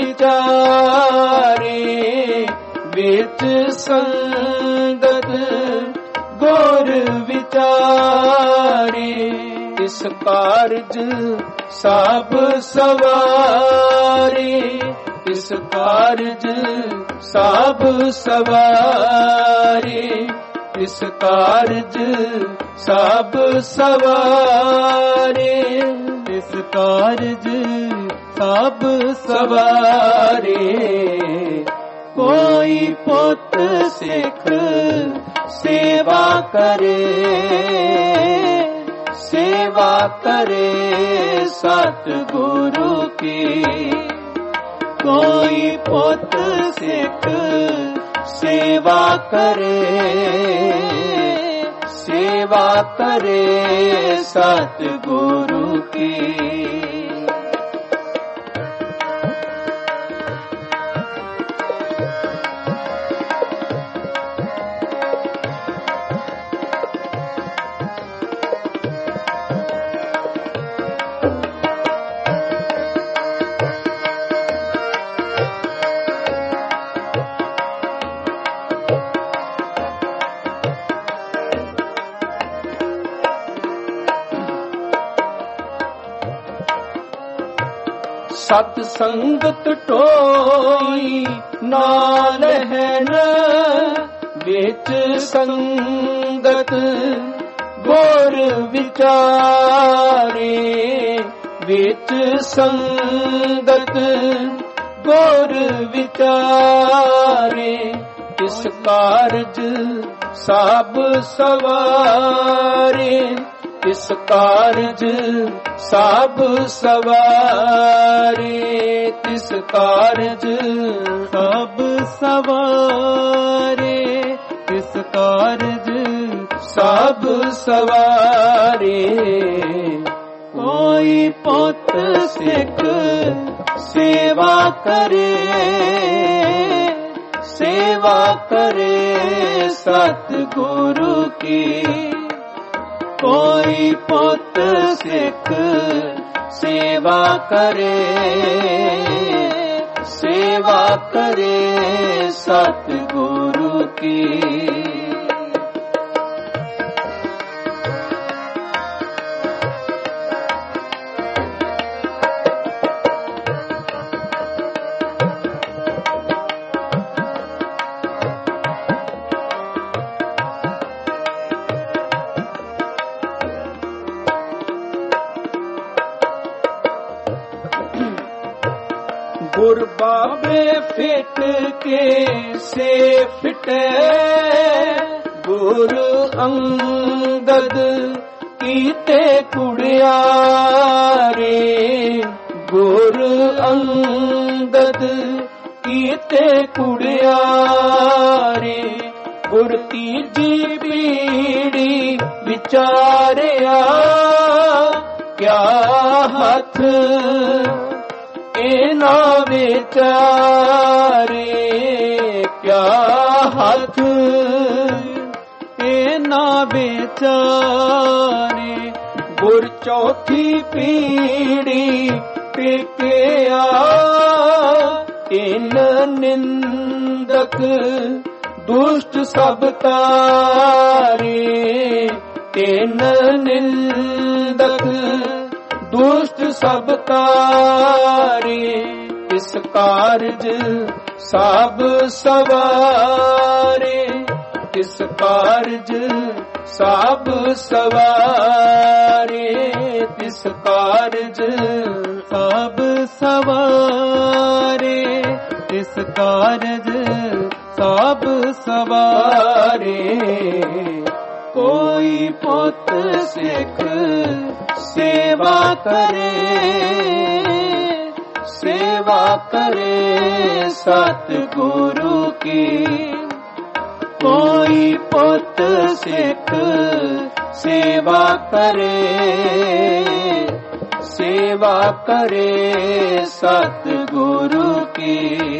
ਵਿਚਾਰੇ ਵਿੱਚ ਸੰਗਤ ਗੁਰ ਵਿਚਾਰੇ। ਇਸ ਕਾਰਜ ਸਭ ਸਵਾਰੇ ਇਸ ਕਾਰਜ ਸਭ ਸਵਾਰੇ ਇਸ ਕਾਰਜ ਸਭ ਸਵਾਰੇ ਇਸ ਕਾਰਜ ਸਭ ਸਵਾਰੇ। ਕੋਈ ਪੁੱਤ ਸਿੱਖ ਸੇਵਾ ਕਰੇ ਸੇਵਾ ਕਰੇ ਸਤਿਗੁਰੂ ਕੀ। ਕੋਈ ਪੁੱਤ ਸਿੱਖ ਸੇਵਾ ਕਰੇ ਸੇਵਾ ਕਰੇ ਸਤਿਗੁਰੂ ਕੀ। ਸਤ ਸੰਗਤ ਟੋਈ ਨਾ ਲਹਿਣ ਵਿੱਚ ਸੰਗਤ ਗੁਰ ਵਿਚਾਰੇ ਵਿੱਚ ਸੰਗਤ ਗੁਰ ਵਿਚਾਰੇ। ਇਸ ਕਾਰਜ ਸਭ ਸਵਾਰੇ ਇਸ ਕਾਰਜ ਸਭ ਸਵਾਰੇ ਤਿਸ ਕਾਰਜ ਸਭ ਸਵਾਰੇ ਤਿਸ ਕਾਰਜ ਸਭ ਸਵਾਰੇ। ਕੋਈ ਪੁੱਤ ਸਿੱਖ ਸੇਵਾ ਕਰੇ ਸੇਵਾ ਕਰੇ ਸਤਿਗੁਰੂ ਕੀ। ਕੋਈ ਪੁੱਤ ਸਿੱਖ ਸੇਵਾ ਕਰੇ ਸੇਵਾ ਕਰੇ ਸਤਿਗੁਰੂ ਕੀ। ਗੁਰ ਬਾਬੇ ਫਿੱਟ ਕੇ ਸੇ ਫਿਟੇ ਗੁਰ ਅੰਗਦ ਕੀਤੇ ਕੁੜਿਆਰੇ ਗੁਰ ਅੰਗਦ ਕੀਤੇ ਕੁੜਿਆਰੇ। ਗੁਰ ਤੀਜੀ ਪੀੜੀ ਵਿਚਾਰਿਆ ਕਿਆ ਹੱਥ ਨਾ ਵਿਚਾਰੇ ਕਿਆ ਹੱਥ ਇਹ ਨਾ ਵਿਚਾਰੇ। ਗੁਰ ਚੌਥੀ ਪੀੜੀ ਟਿਕਿਆ ਇਨ ਨਿੰਦਕ ਦੁਸ਼ਟ ਸਭ ਤਾਰੇ ਤਿਨ ਨਿੰਦਕ ਦੁਸ਼ਟ ਸਭ ਤਾਰੇ। ਇਸ ਕਾਰਜ ਸਭ ਸਵਾਰੇ ਇਸ ਕਾਰਜ ਸਭ ਸਵਾਰੇ ਇਸ ਕਾਰਜ ਸਭ ਸਵਾਰੇ ਇਸ ਕਾਰਜ ਸਭ ਸਵਾਰੇ। ਕੋਈ ਪੁੱਤ ਸਿੱਖ ਸੇਵਾ ਕਰੇ ਸੇਵਾ ਕਰੇ ਸਤਿਗੁਰੂ ਕੀ। ਕੋਈ ਪੁੱਤ ਸਿੱਖ सेवा करे, सेवा करे सतगुरु की।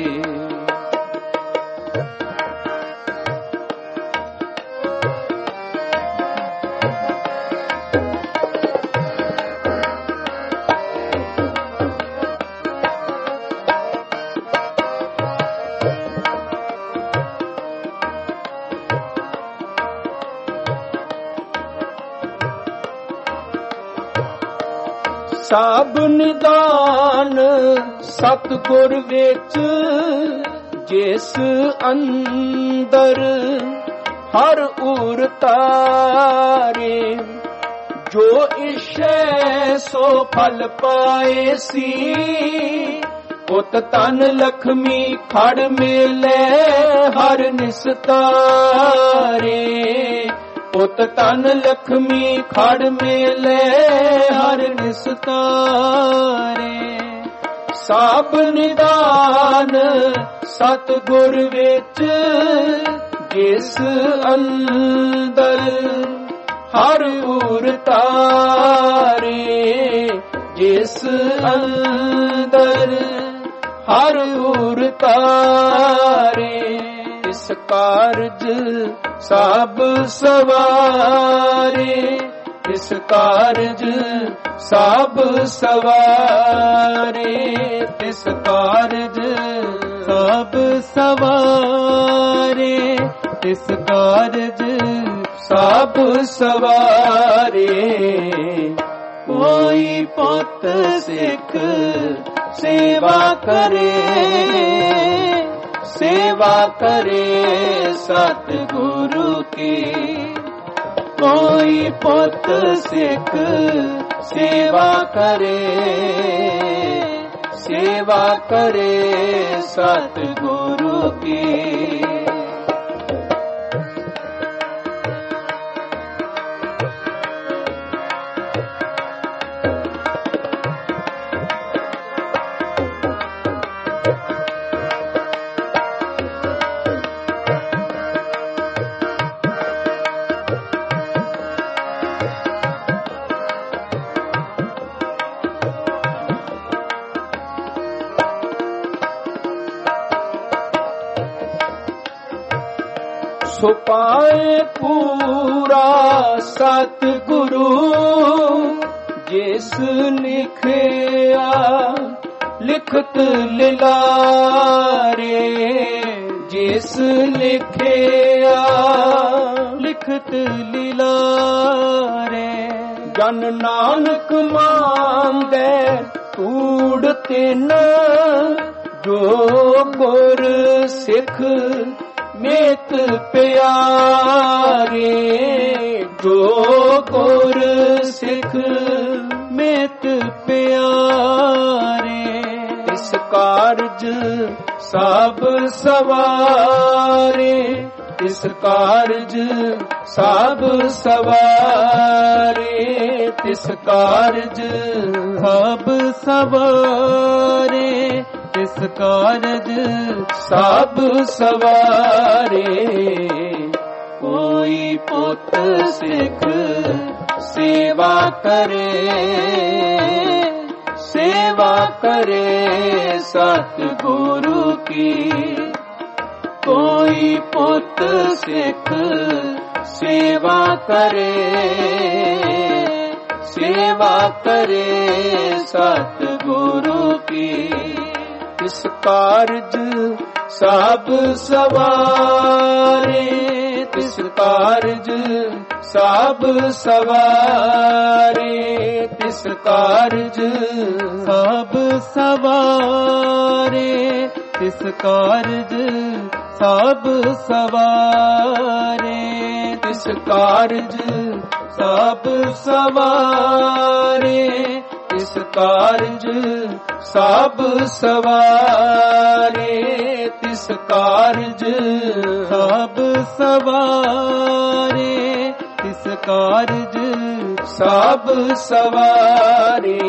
ਸਭ ਨਿਦਾਨ ਸਤਿਗੁਰ ਵਿੱਚ, ਜਿਸ ਅੰਦਰ ਹਰ ਉਰ ਤਾਰੇ। ਜੋ ਇਛੈ ਸੋ ਫਲ ਪਾਏ ਸੀ, ਉਤ ਤਨ ਲਖਮੀ ਖੜ ਮੇਲੇ ਹਰ ਨਿਸਤਾਰੇ। ਉਤ ਤਨ ਲਖਮੀ ਖੜ ਮੇਲੇ ਹਰ ਨਿਸਤਾਰੇ। ਸਭ ਨਿਦਾਨ ਸਤਿਗੁਰ ਵਿੱਚ, ਜਿਸ ਅੰਦਰ ਹਰ ਉਰ ਤਾਰੇ। ਜਿਸ ਅੰਦਰ ਹਰ ਉਰ ਤਾਰੇ। ਇਸ ਕਾਰਜ ਸਭ ਸਵਾਰੇ, ਇਸ ਕਾਰਜ ਸਭ ਸਵਾਰੇ। ਇਸ ਕਾਰਜ ਸਭ ਸਵਾਰੇ, ਇਸ ਕਾਰਜ ਸਭ ਸਵਾਰੇ। ਕੋਈ ਪੁੱਤ ਸਿੱਖ ਸੇਵਾ ਕਰੇ, सेवा करे सतगुरु की। कोई पुत सिख सेवा करे, सेवा करे सतगुरु की। ਸੋ ਪਾਏ ਪੂਰਾ ਸਤਿਗੁਰੂ, ਜਿਸ ਲਿਖਿਆ ਲਿਖਤ ਲਿਲਾਰੇ। ਜਿਸ ਲਿਖਿਆ ਲਿਖਤ ਲਿਲਾਰੇ। ਜਨ ਨਾਨਕ ਮੰਗੈ ਕੂੜ ਤਿਨ, ਜੋ ਗੁਰ ਸਿੱਖ ਮੇਤ ਪਿਆਰੇ। ਜੋ ਗੁਰ ਸਿੱਖ ਮੇਤ ਪਿਆਰੇ। ਇਸ ਕਾਰਜ ਸਭ ਸਵਾਰੇ, ਇਸ ਕਾਰਜ ਸਭ ਸਵਾਰੇ। ਤਿਸ ਕਾਰਜ ਸਭ ਸਵਾਰੇ, ਤਿਸ ਕਾਰਜ ਸਭ ਸਵਾਰੇ। ਕੋਈ ਪੁੱਤ ਸਿੱਖ ਸੇਵਾ ਕਰੇ, सेवा करे सतगुरु की। कोई पुत सिख सेवा करे, सेवा करे सतगुरु की। इस कारज सब सवारे, तिस कारज सब सवारे, तिस कारज सब सवारे, तिस कारज सब सवारे, तिस कारज सब सवारे, तिस कारज सब सवारे, तिस कारज सब सवारे, तिस कारज सब सवारे।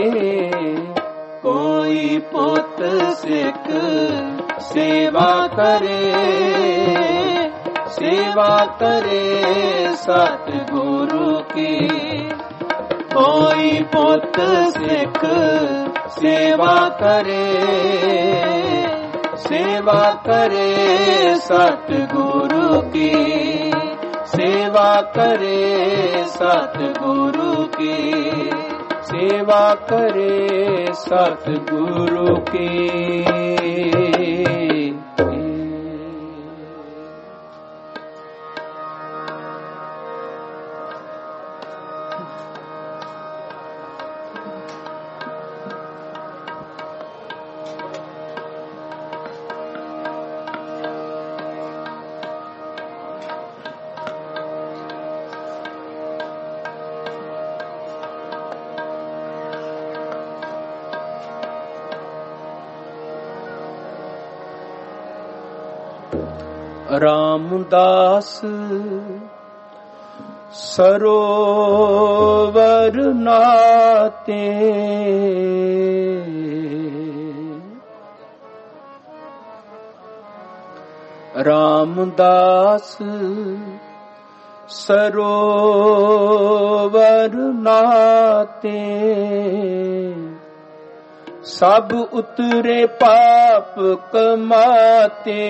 कोई पुत सिख सेवा करे, सेवा करे सतगुरु की। कोई पुत सिख सेवा करे, सेवा करे सतगुरु की, सेवा करे सतगुरु की, सेवा करे सतगुरु की। रामदास सरोवर नाते, रामदास सरोवर नाते, सब उतरे पाप कमाते,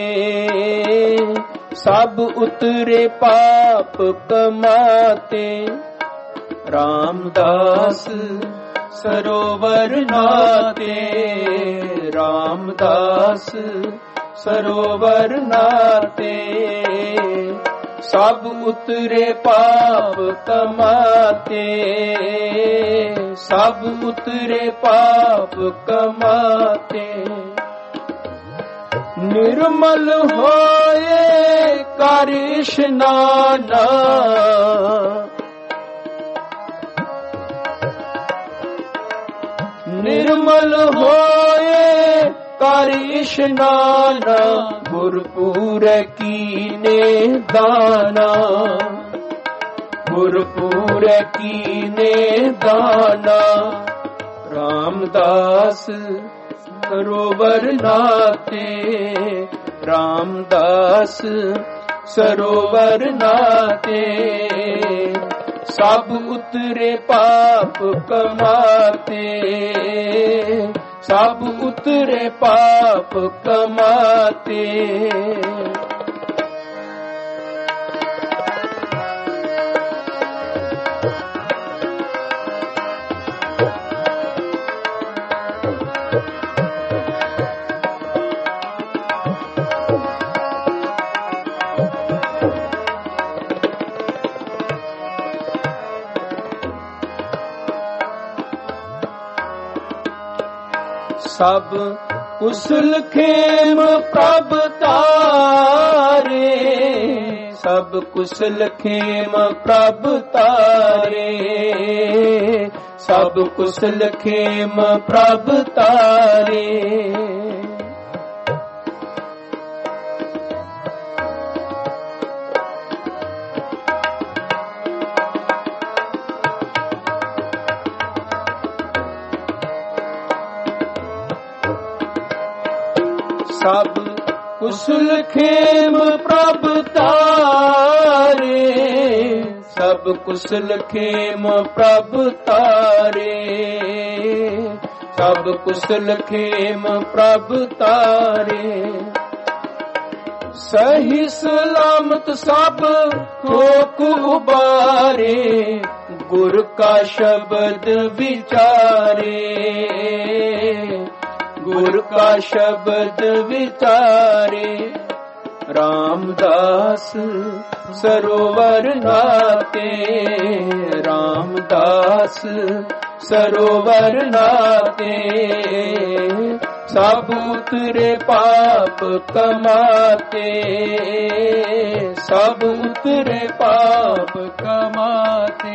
सब उतरे पाप कमाते। रामदास सरोवर नाते, रामदास सरोवर नाते, सब उतरे पाप कमाते, सब उतरे पाप कमाते। निर्मल होए कर इशनाना, निर्मल होए कर इशनाना, गुरपुर कीने दाना, गुरपुर कीने दाना। रामदास सरोवर नाते, रामदास सरोवर नाते, सब उतरे पाप कमाते, सब उतरे पाप कमाते। सब कुशल खेम प्रभ तारे, सब कुशल खेम प्रभ तारे, सब कुशल खेम प्रभ तारे। सब कुशल खेम प्रभ तारे, सब कुशल खेम प्रभ तारे, सब कुशल खेम प्रभ तारे। सही सलामत सब ठोक उबारे, गुर का शब्द विचारे, गुर का शब्द विचारे। रामदास सरोवर नाते, रामदास सरोवर नाते, सब उतरे पाप कमाते, सब उतरे पाप कमाते।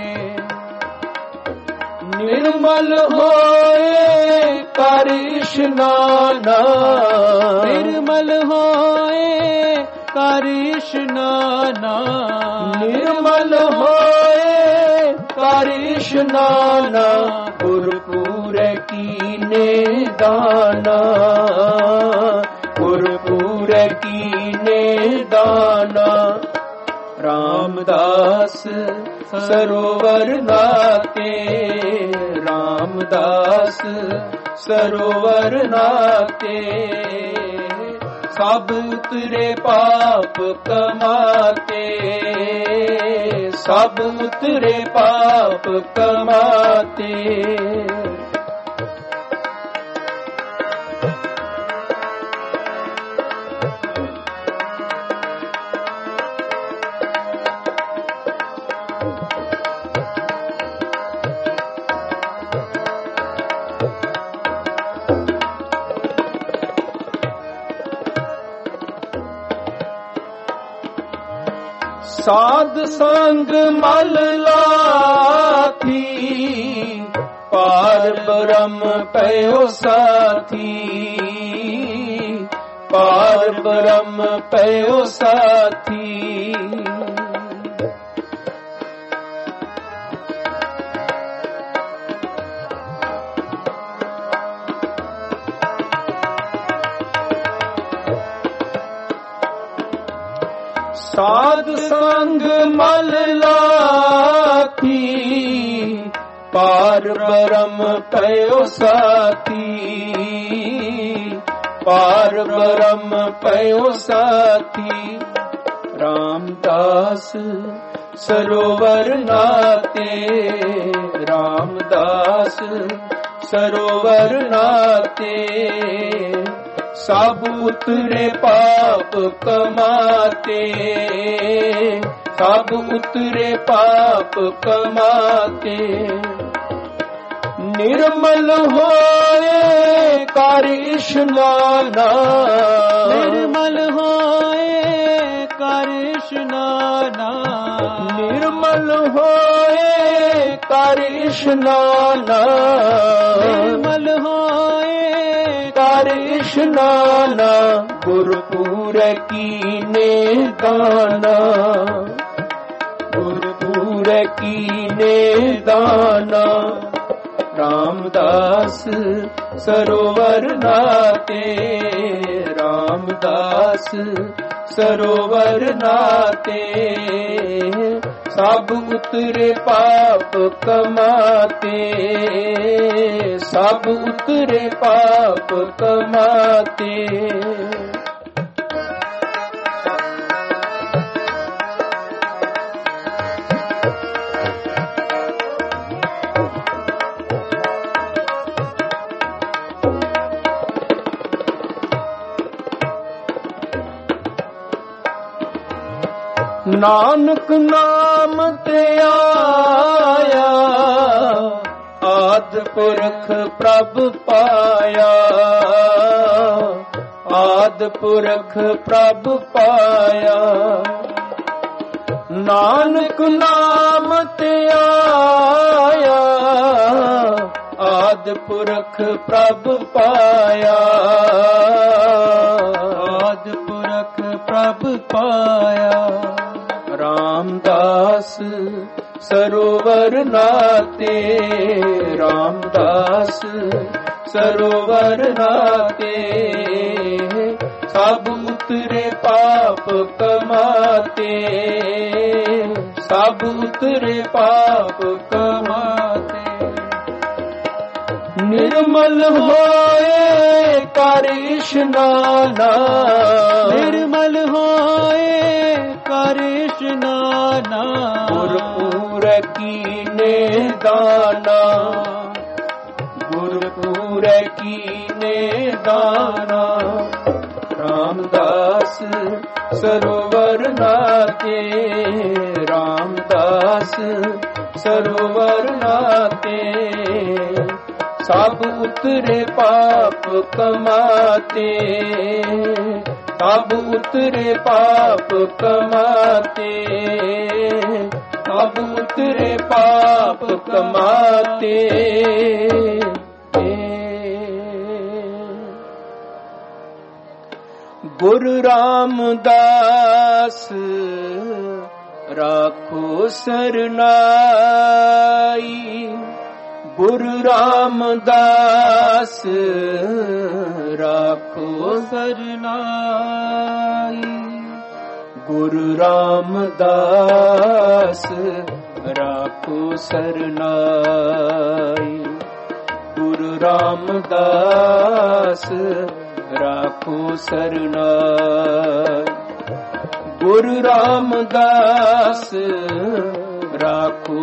निर्मल होए कर इशनाना, निर्मल होए कर इशनाना, निर्मल होए कर इशनाना, गुरपुर कीने दाना, गुरपुर कीने दाना। ਰਾਮਦਾਸ ਸਰੋਵਰ ਨਾਤੇ, ਰਾਮਦਾਸ ਸਰੋਵਰ ਨਾਤੇ। ਸਭ ਉਤਰੇ ਪਾਪ ਕਮਾਤੇ, ਸਭ ਉਤਰੇ ਪਾਪ ਕਮਾਤੇ। ਸਾਧ ਸੰਗ ਮਲ ਲਾਥੀ, ਪਾਰ ਬ੍ਰਹਮ ਪਇਓ ਸਾਥੀ, ਪਾਰ ਬ੍ਰਹਮ ਪਇਓ ਸਾਥੀ। ਸਾਧ ਸੰਗ ਮਲ ਲਾਥੀ, ਪਾਰ ਬ੍ਰਹਮ ਪਇਓ ਸਾਥੀ, ਪਾਰ ਬ੍ਰਹਮ ਪਇਓ ਸਾਥੀ। ਰਾਮਦਾਸ ਸਰੋਵਰ ਨਾਤੇ, ਰਾਮਦਾਸ ਸਰੋਵਰ ਨਾਤੇ। ਸਭ ਉਤਰੇ ਪਾਪ ਕਮਾਤੇ, ਸਭ ਉਤਰੇ ਪਾਪ ਕਮਾਤੇ। ਨਿਰਮਲ ਹੋਏ ਕਰ ਇਸ਼ਨਾਨਾ, ਨਿਰਮਲ ਹੋਏ ਕਰ ਇਸ਼ਨਾਨਾ, ਨਿਰਮਲ ਹੋਏ ਕਰ ਇਸ਼ਨਾਨਾ, ਨਿਰਮਲ ਹੋਏ ਕਰ ਇਸ਼ਨਾਨਾ। ਗੁਰਪੂਰ ਕੀਨੇ ਦਾਨਾ, ਗੁਰਪੂਰ ਕੀਨੇ ਦਾਨਾ। ਰਾਮਦਾਸ ਸਰੋਵਰ ਨਾਤੇ, ਰਾਮਦਾਸ ਸਰੋਵਰ ਨਾਤੇ। ਸਭ ਉਤਰੇ ਪਾਪ ਕਮਾਤੇ, ਸਭ ਉਤਰੇ ਪਾਪ ਕਮਾਤੇ। ਨਾਨਕ ਨਾਮ ਤੇ ਆਇਆ, ਆਦਿ ਪੁਰਖ ਪ੍ਰਭ ਪਾਇਆ, ਆਦਿ ਪੁਰਖ ਪ੍ਰਭ ਪਾਇਆ। ਨਾਨਕ ਨਾਮ ਤੇ ਆਇਆ, ਆਦਿ ਪੁਰਖ ਪ੍ਰਭ ਪਾਇਆ, ਆਦਿ ਪੁਰਖ ਪ੍ਰਭ ਪਾਇਆ। ਰਾਮਦਾਸ ਸਰੋਵਰ ਨਾਤੇ, ਰਾਮਦਾਸ ਸਰੋਵਰ ਨਾਤੇ। ਸਭ ਉਤਰੇ ਪਾਪ ਕਮਾਤੇ, ਸਭ ਉਤਰੇ ਪਾਪ ਕਮਾਤੇ। ਨਿਰਮਲ ਹੋਏ ਕਰ ਇਸ਼ਨਾਨਾ, ਨਿਰਮਲ ਹੋਏ ਕਰ ਇਸ਼ਨਾਨਾ। ਗੁਰਪੂਰ ਕੀਨੇ ਦਾਨਾ, ਗੁਰਪੂਰ ਕੀਨੇ ਦਾਨਾ। ਰਾਮਦਾਸ ਸਰੋਵਰ ਨਾਤੇ, ਰਾਮਦਾਸ ਸਰੋਵਰ ਨਾਤੇ। ਸਭ ਉਤਰੇ ਪਾਪ ਕਮਾਤੇ, ਸਭ ਉਤਰੇ ਪਾਪ ਕਮਾਤੇ, ਸਭ ਉਤਰੇ ਪਾਪ ਕਮਾਤੇ। ਗੁਰੂ ਰਾਮਦਾਸ ਰਾਖੋ ਸਰਨਾਈ, ਗੁਰੂ ਰਾਮਦਾਸ ਰਾਖੋ ਸਰਨਾਈ। ਗੁਰੂ ਰਾਮਦਾਸ ਰਾਖੋ ਸਰਨਾਈ। ਗੁਰੂ ਰਾਮਦਾਸ ਰਾਖੋ ਸਰਨਾਈ। ਗੁਰੂ ਰਾਮਦਾਸ ਰਾਖੋ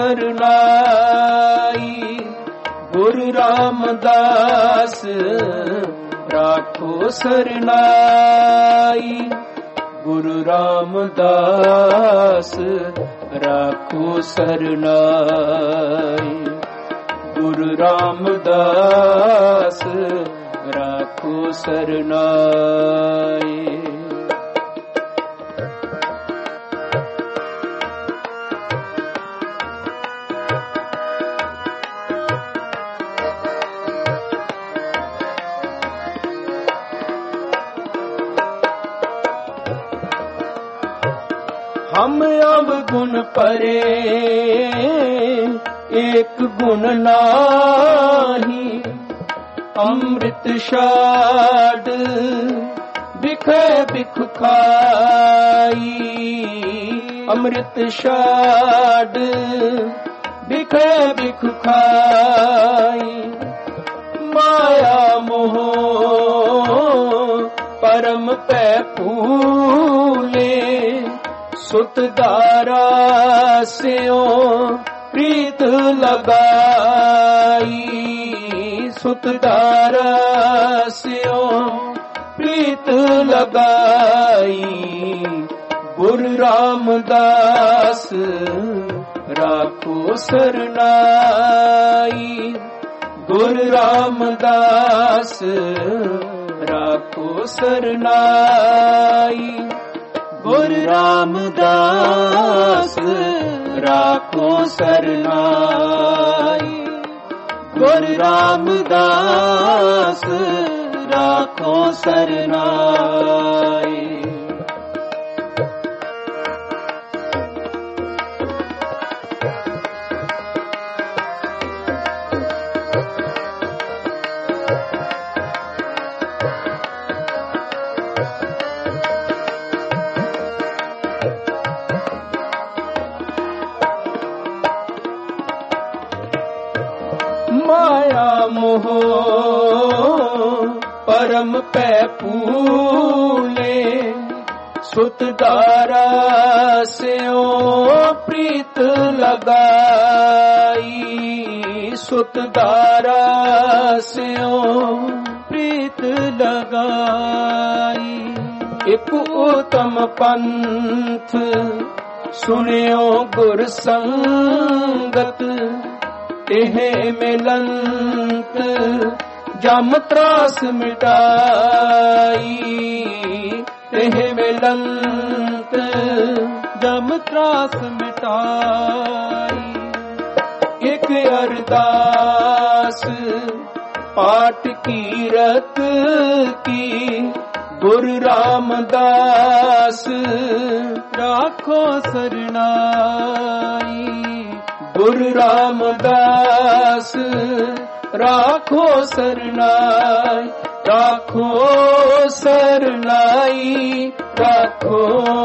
ਸਰਨਾਈ। ਗੁਰੂ ਰਾਮਦਾਸ ਰਾਖੋ ਸਰਨਾਈ। ਗੁਰੂ ਰਾਮਦਾਸ ਰਾਖੋ ਸਰਨਾਈ। ਗੁਰੂ ਰਾਮਦਾਸ ਰਾਖੋ ਸਰਨਾਈ। हम अवगुण परे एक गुण नाही। अमृत छाड़ बिखे बिख खाई। अमृत छाड़ बिखे बिख खाई। माया मोह परम पै फूले। सुत दारा स्यो प्रीत लगाई। सुत दारा स्यो प्रीत लगाई। गुरु रामदास राखो सरनाई। गुरु रामदास राखो सरनाई। गुरु रामदास राखो सरनाई। गुरु रामदास राखो सरनाई। माया मोह परम पै फूले। सुत दारा स्यो प्रीत लगाई। सुत दारा स्यो प्रीत लगाई। एक उत्तम पंथ सुनियो गुर संगत। तेह मिलंत जम त्रास मिटाई। तेह मिलंत जम त्रास मिटाई। एक अरदास पाठ कीरत की। गुरु रामदास राखो सरनाई। गुरु रामदास राखो सरनाई। राखो सरनाई। राखो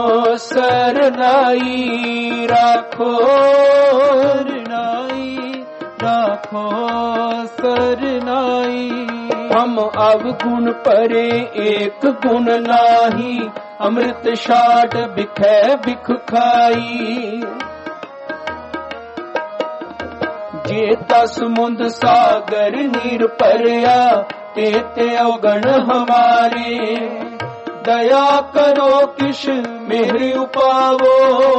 सरनाई। राखो सरनाई। राखो सरनाई। हम अवगुण परे एक गुण नाही। अमृत छाड़ बिखे बिख खाई। जेता समुंद सागर नीर परया। तेते अवगण हमारे। दया करो किश मेहर उपावो।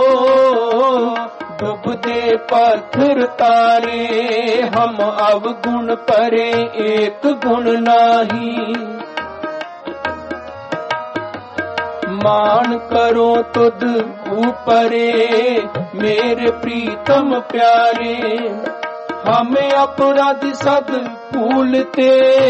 डूबदे पत्थर तारे। हम अवगुण परे एक गुण नाही। मान करो तुद ऊपरे मेरे प्रीतम प्यारे। हमें अपराधी सद भूलते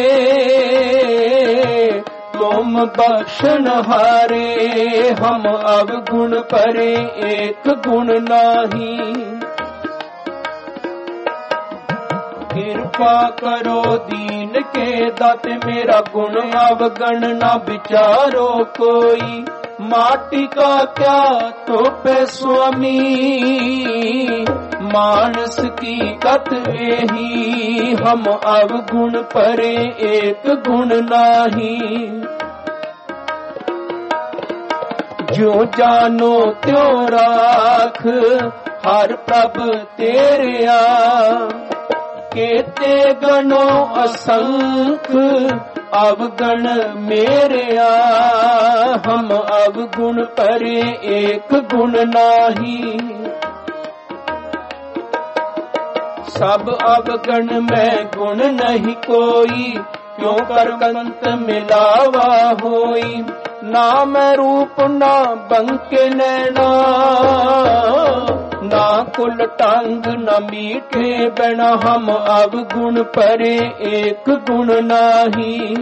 तुम बख्शन हारे। हम अवगुण परे एक गुण नाही। कृपा करो दीन के दाते मेरा गुण अवगण ना विचारो कोई। माटी का क्या तोपे स्वामी, मानस की कत यही, हम अवगुण परे एक गुण नाही। जो जानो त्यों राख, हर प्रभ तेरिया, केते गणो असंख, अवगण मेरिया, हम अवगुण परे एक गुण नाही। सब अवगण में गुण नहीं कोई, क्यों कर कंत मिलावा होई। नाम रूप ना बंके नैना, ना कुल टांग न मीठे बिना, हम अवगुण परे एक गुण नाही।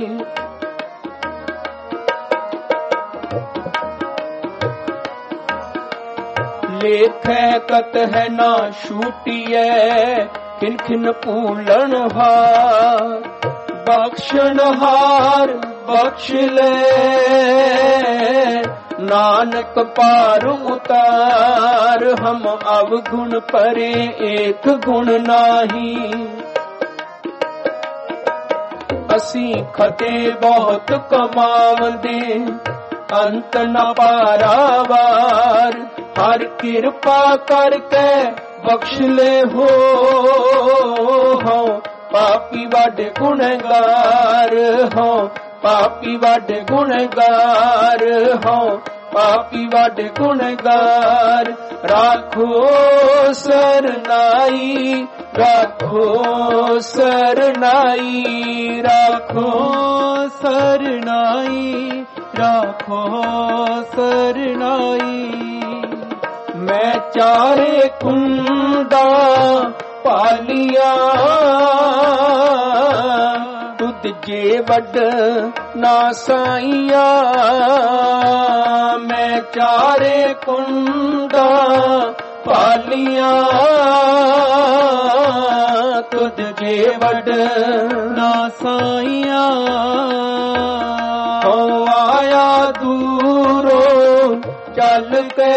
लेखे कत है ना छूटिए, खिन खिन पूलन हार, बख्शन हार बख्श ले, नानक पार उतार, हम अवगुण परे एक गुण नाही। असी खते बहुत कमावंदे, अंत न पारावार, हर कृपा करके बख्श ले हो, हो पापी वाडे गुनहगार, हो पापी वाडे गुनहगार, हो पापी वाडे गुनहगार। राखो सरनाई, राखो सरनाई, राखो सरनाई, राखो सरनाई। मैं चारे कुंडा पालिया, तुद जे वड ना साइया। मैं चारे कुंडा पालिया, तुद जे वड ना साइया। हो आया दूरो चल के,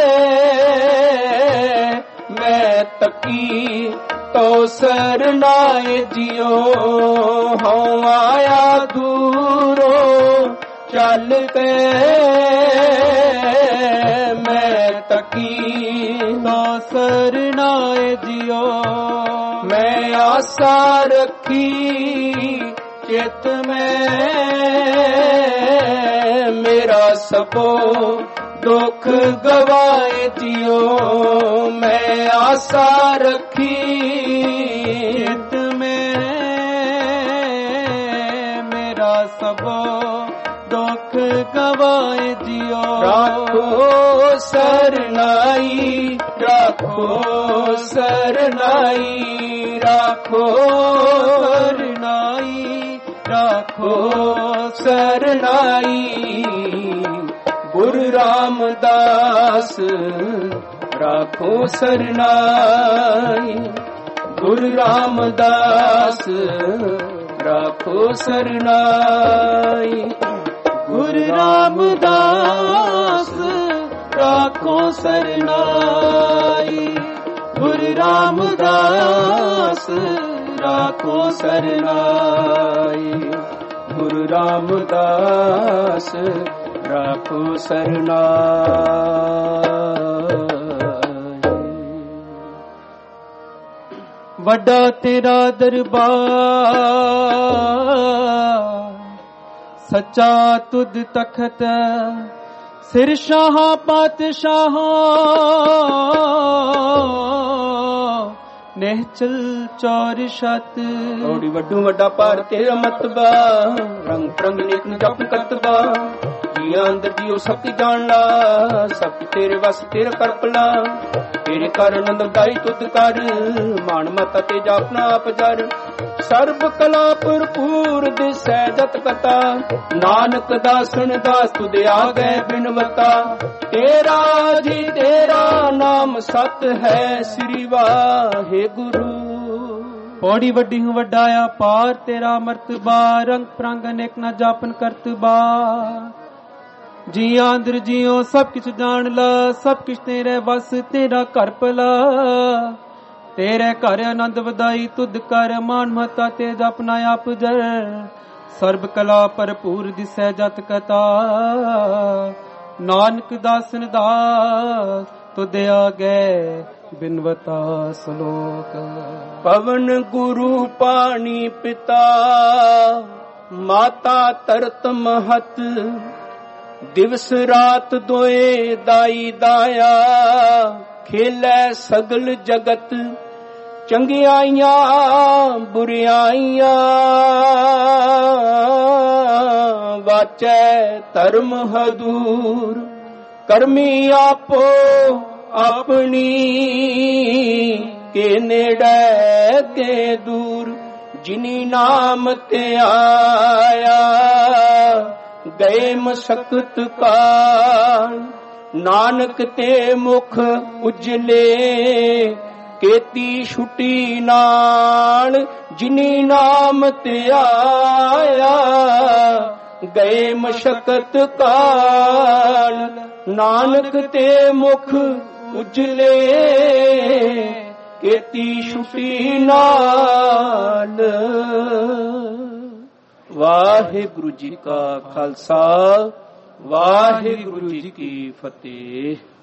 मैं तकी तो सरनाए जियो। हो आया दूरो चल के, मैं तकी तो सरनाए जियो। मैं आशा रखी चित में, मेरा सबो दुख गवाए जियो। मैं आशा रखी चित में, मेरा सबो दुख गवाए जियो। राखो सरनाई, राखो सरनाई, राखो सरनाई, राखो सरनाई। गुरु रामदास राखो सरनाई, गुरु रामदास राखो सरनाई। गुरु रामदास राखो सरनाई, गुरु रामदास राखो सरनाई, गुरु रामदास राखो सरनाई। वड्डा तेरा दरबार, सच्चा तुद तखत, सिर शाह पातशाह, निहचल चौर छत। ओड़ी वड्डू वड्डा पार तेरा मतबा, रंग रंग नेक न जप कतबा। जिया अंदर दियो सब की जान ला, सब तेरे वस तेरे करपला। तेरे कर नंद दाई तुद कर, मान मता ते जापना आप जर। सर्ब कला भरपूर दिसै जत कता, नानक दासन दास तुद आ गए बिनवता। तेरा जी तेरा नाम सत है, श्री वाहे गुरु। पौड़ी वड्डी हूँ वड्डाया पार तेरा मर्तबा, रंग प्रांग अनेक न जापन करतबा। ਜੀਆਂ ਅੰਦਰ ਜੀਓ ਸਭ ਕੁਛ ਜਾਣ ਲਾ, ਸਭ ਕੁਛ ਤੇਰੇ ਵਸ ਤੇਰਾ ਘਰ ਭਲਾ। ਤੇਰੇ ਘਰ ਆਨੰਦ ਵਧਾਈ ਤੁਧ ਕਰ, ਮਾਨ ਮਹਤਾ ਤੇ ਜਪਨਾ ਆਪ ਜਰ। ਸਰਬ ਕਲਾ ਭਰਪੂਰ ਦਿਸੈ ਜਤ ਕਥਾ, ਨਾਨਕ ਦਾਸਨ ਦਾਸ ਤੁਧ ਆਗੇ ਬਿਨਵਤਾ ਸਲੋਕ। ਪਵਨ ਗੁਰੂ ਪਾਣੀ ਪਿਤਾ, ਮਾਤਾ ਤਰਤ ਮਹਤ। ਦਿਵਸ ਰਾਤ ਦੋਏ ਦਾਈ ਦਾਇਆ, ਖੇਲੇ ਸਗਲ ਜਗਤ। ਚੰਗਿਆਈਆਂ ਬੁਰਿਆਈਆਂ, ਵਾਚੈ ਧਰਮ ਹਦੂਰ। ਕਰਮੀ ਆਪੋ ਆਪਣੀ, ਕੇ ਨੇੜੇ ਕੇ ਦੂਰ। ਜਿਨੀ ਨਾਮ ਤੇ ਆਇਆ, ਗਏ ਮਸਕਤ ਕਾਲ। ਨਾਨਕ ਤੇ ਮੁਖ ਉਜਲੇ, ਕੀਤੀ ਛੁਟੀ ਨਾਲ। ਜਿਨੀ ਨਾਮ ਤੇ ਆਇਆ, ਗਏ ਮਸ਼ਕਤ ਕਾਲ। ਨਾਨਕ ਤੇ ਮੁਖ ਉਜਲੇ, ਕੀਤੀ ਛੁਟੀ ਨਾਲ। ਵਾਹਿਗੁਰੂ ਜੀ ਕਾ ਖਾਲਸਾ, ਵਾਹਿਗੁਰੂ ਜੀ ਕੀ ਫਤਿਹ।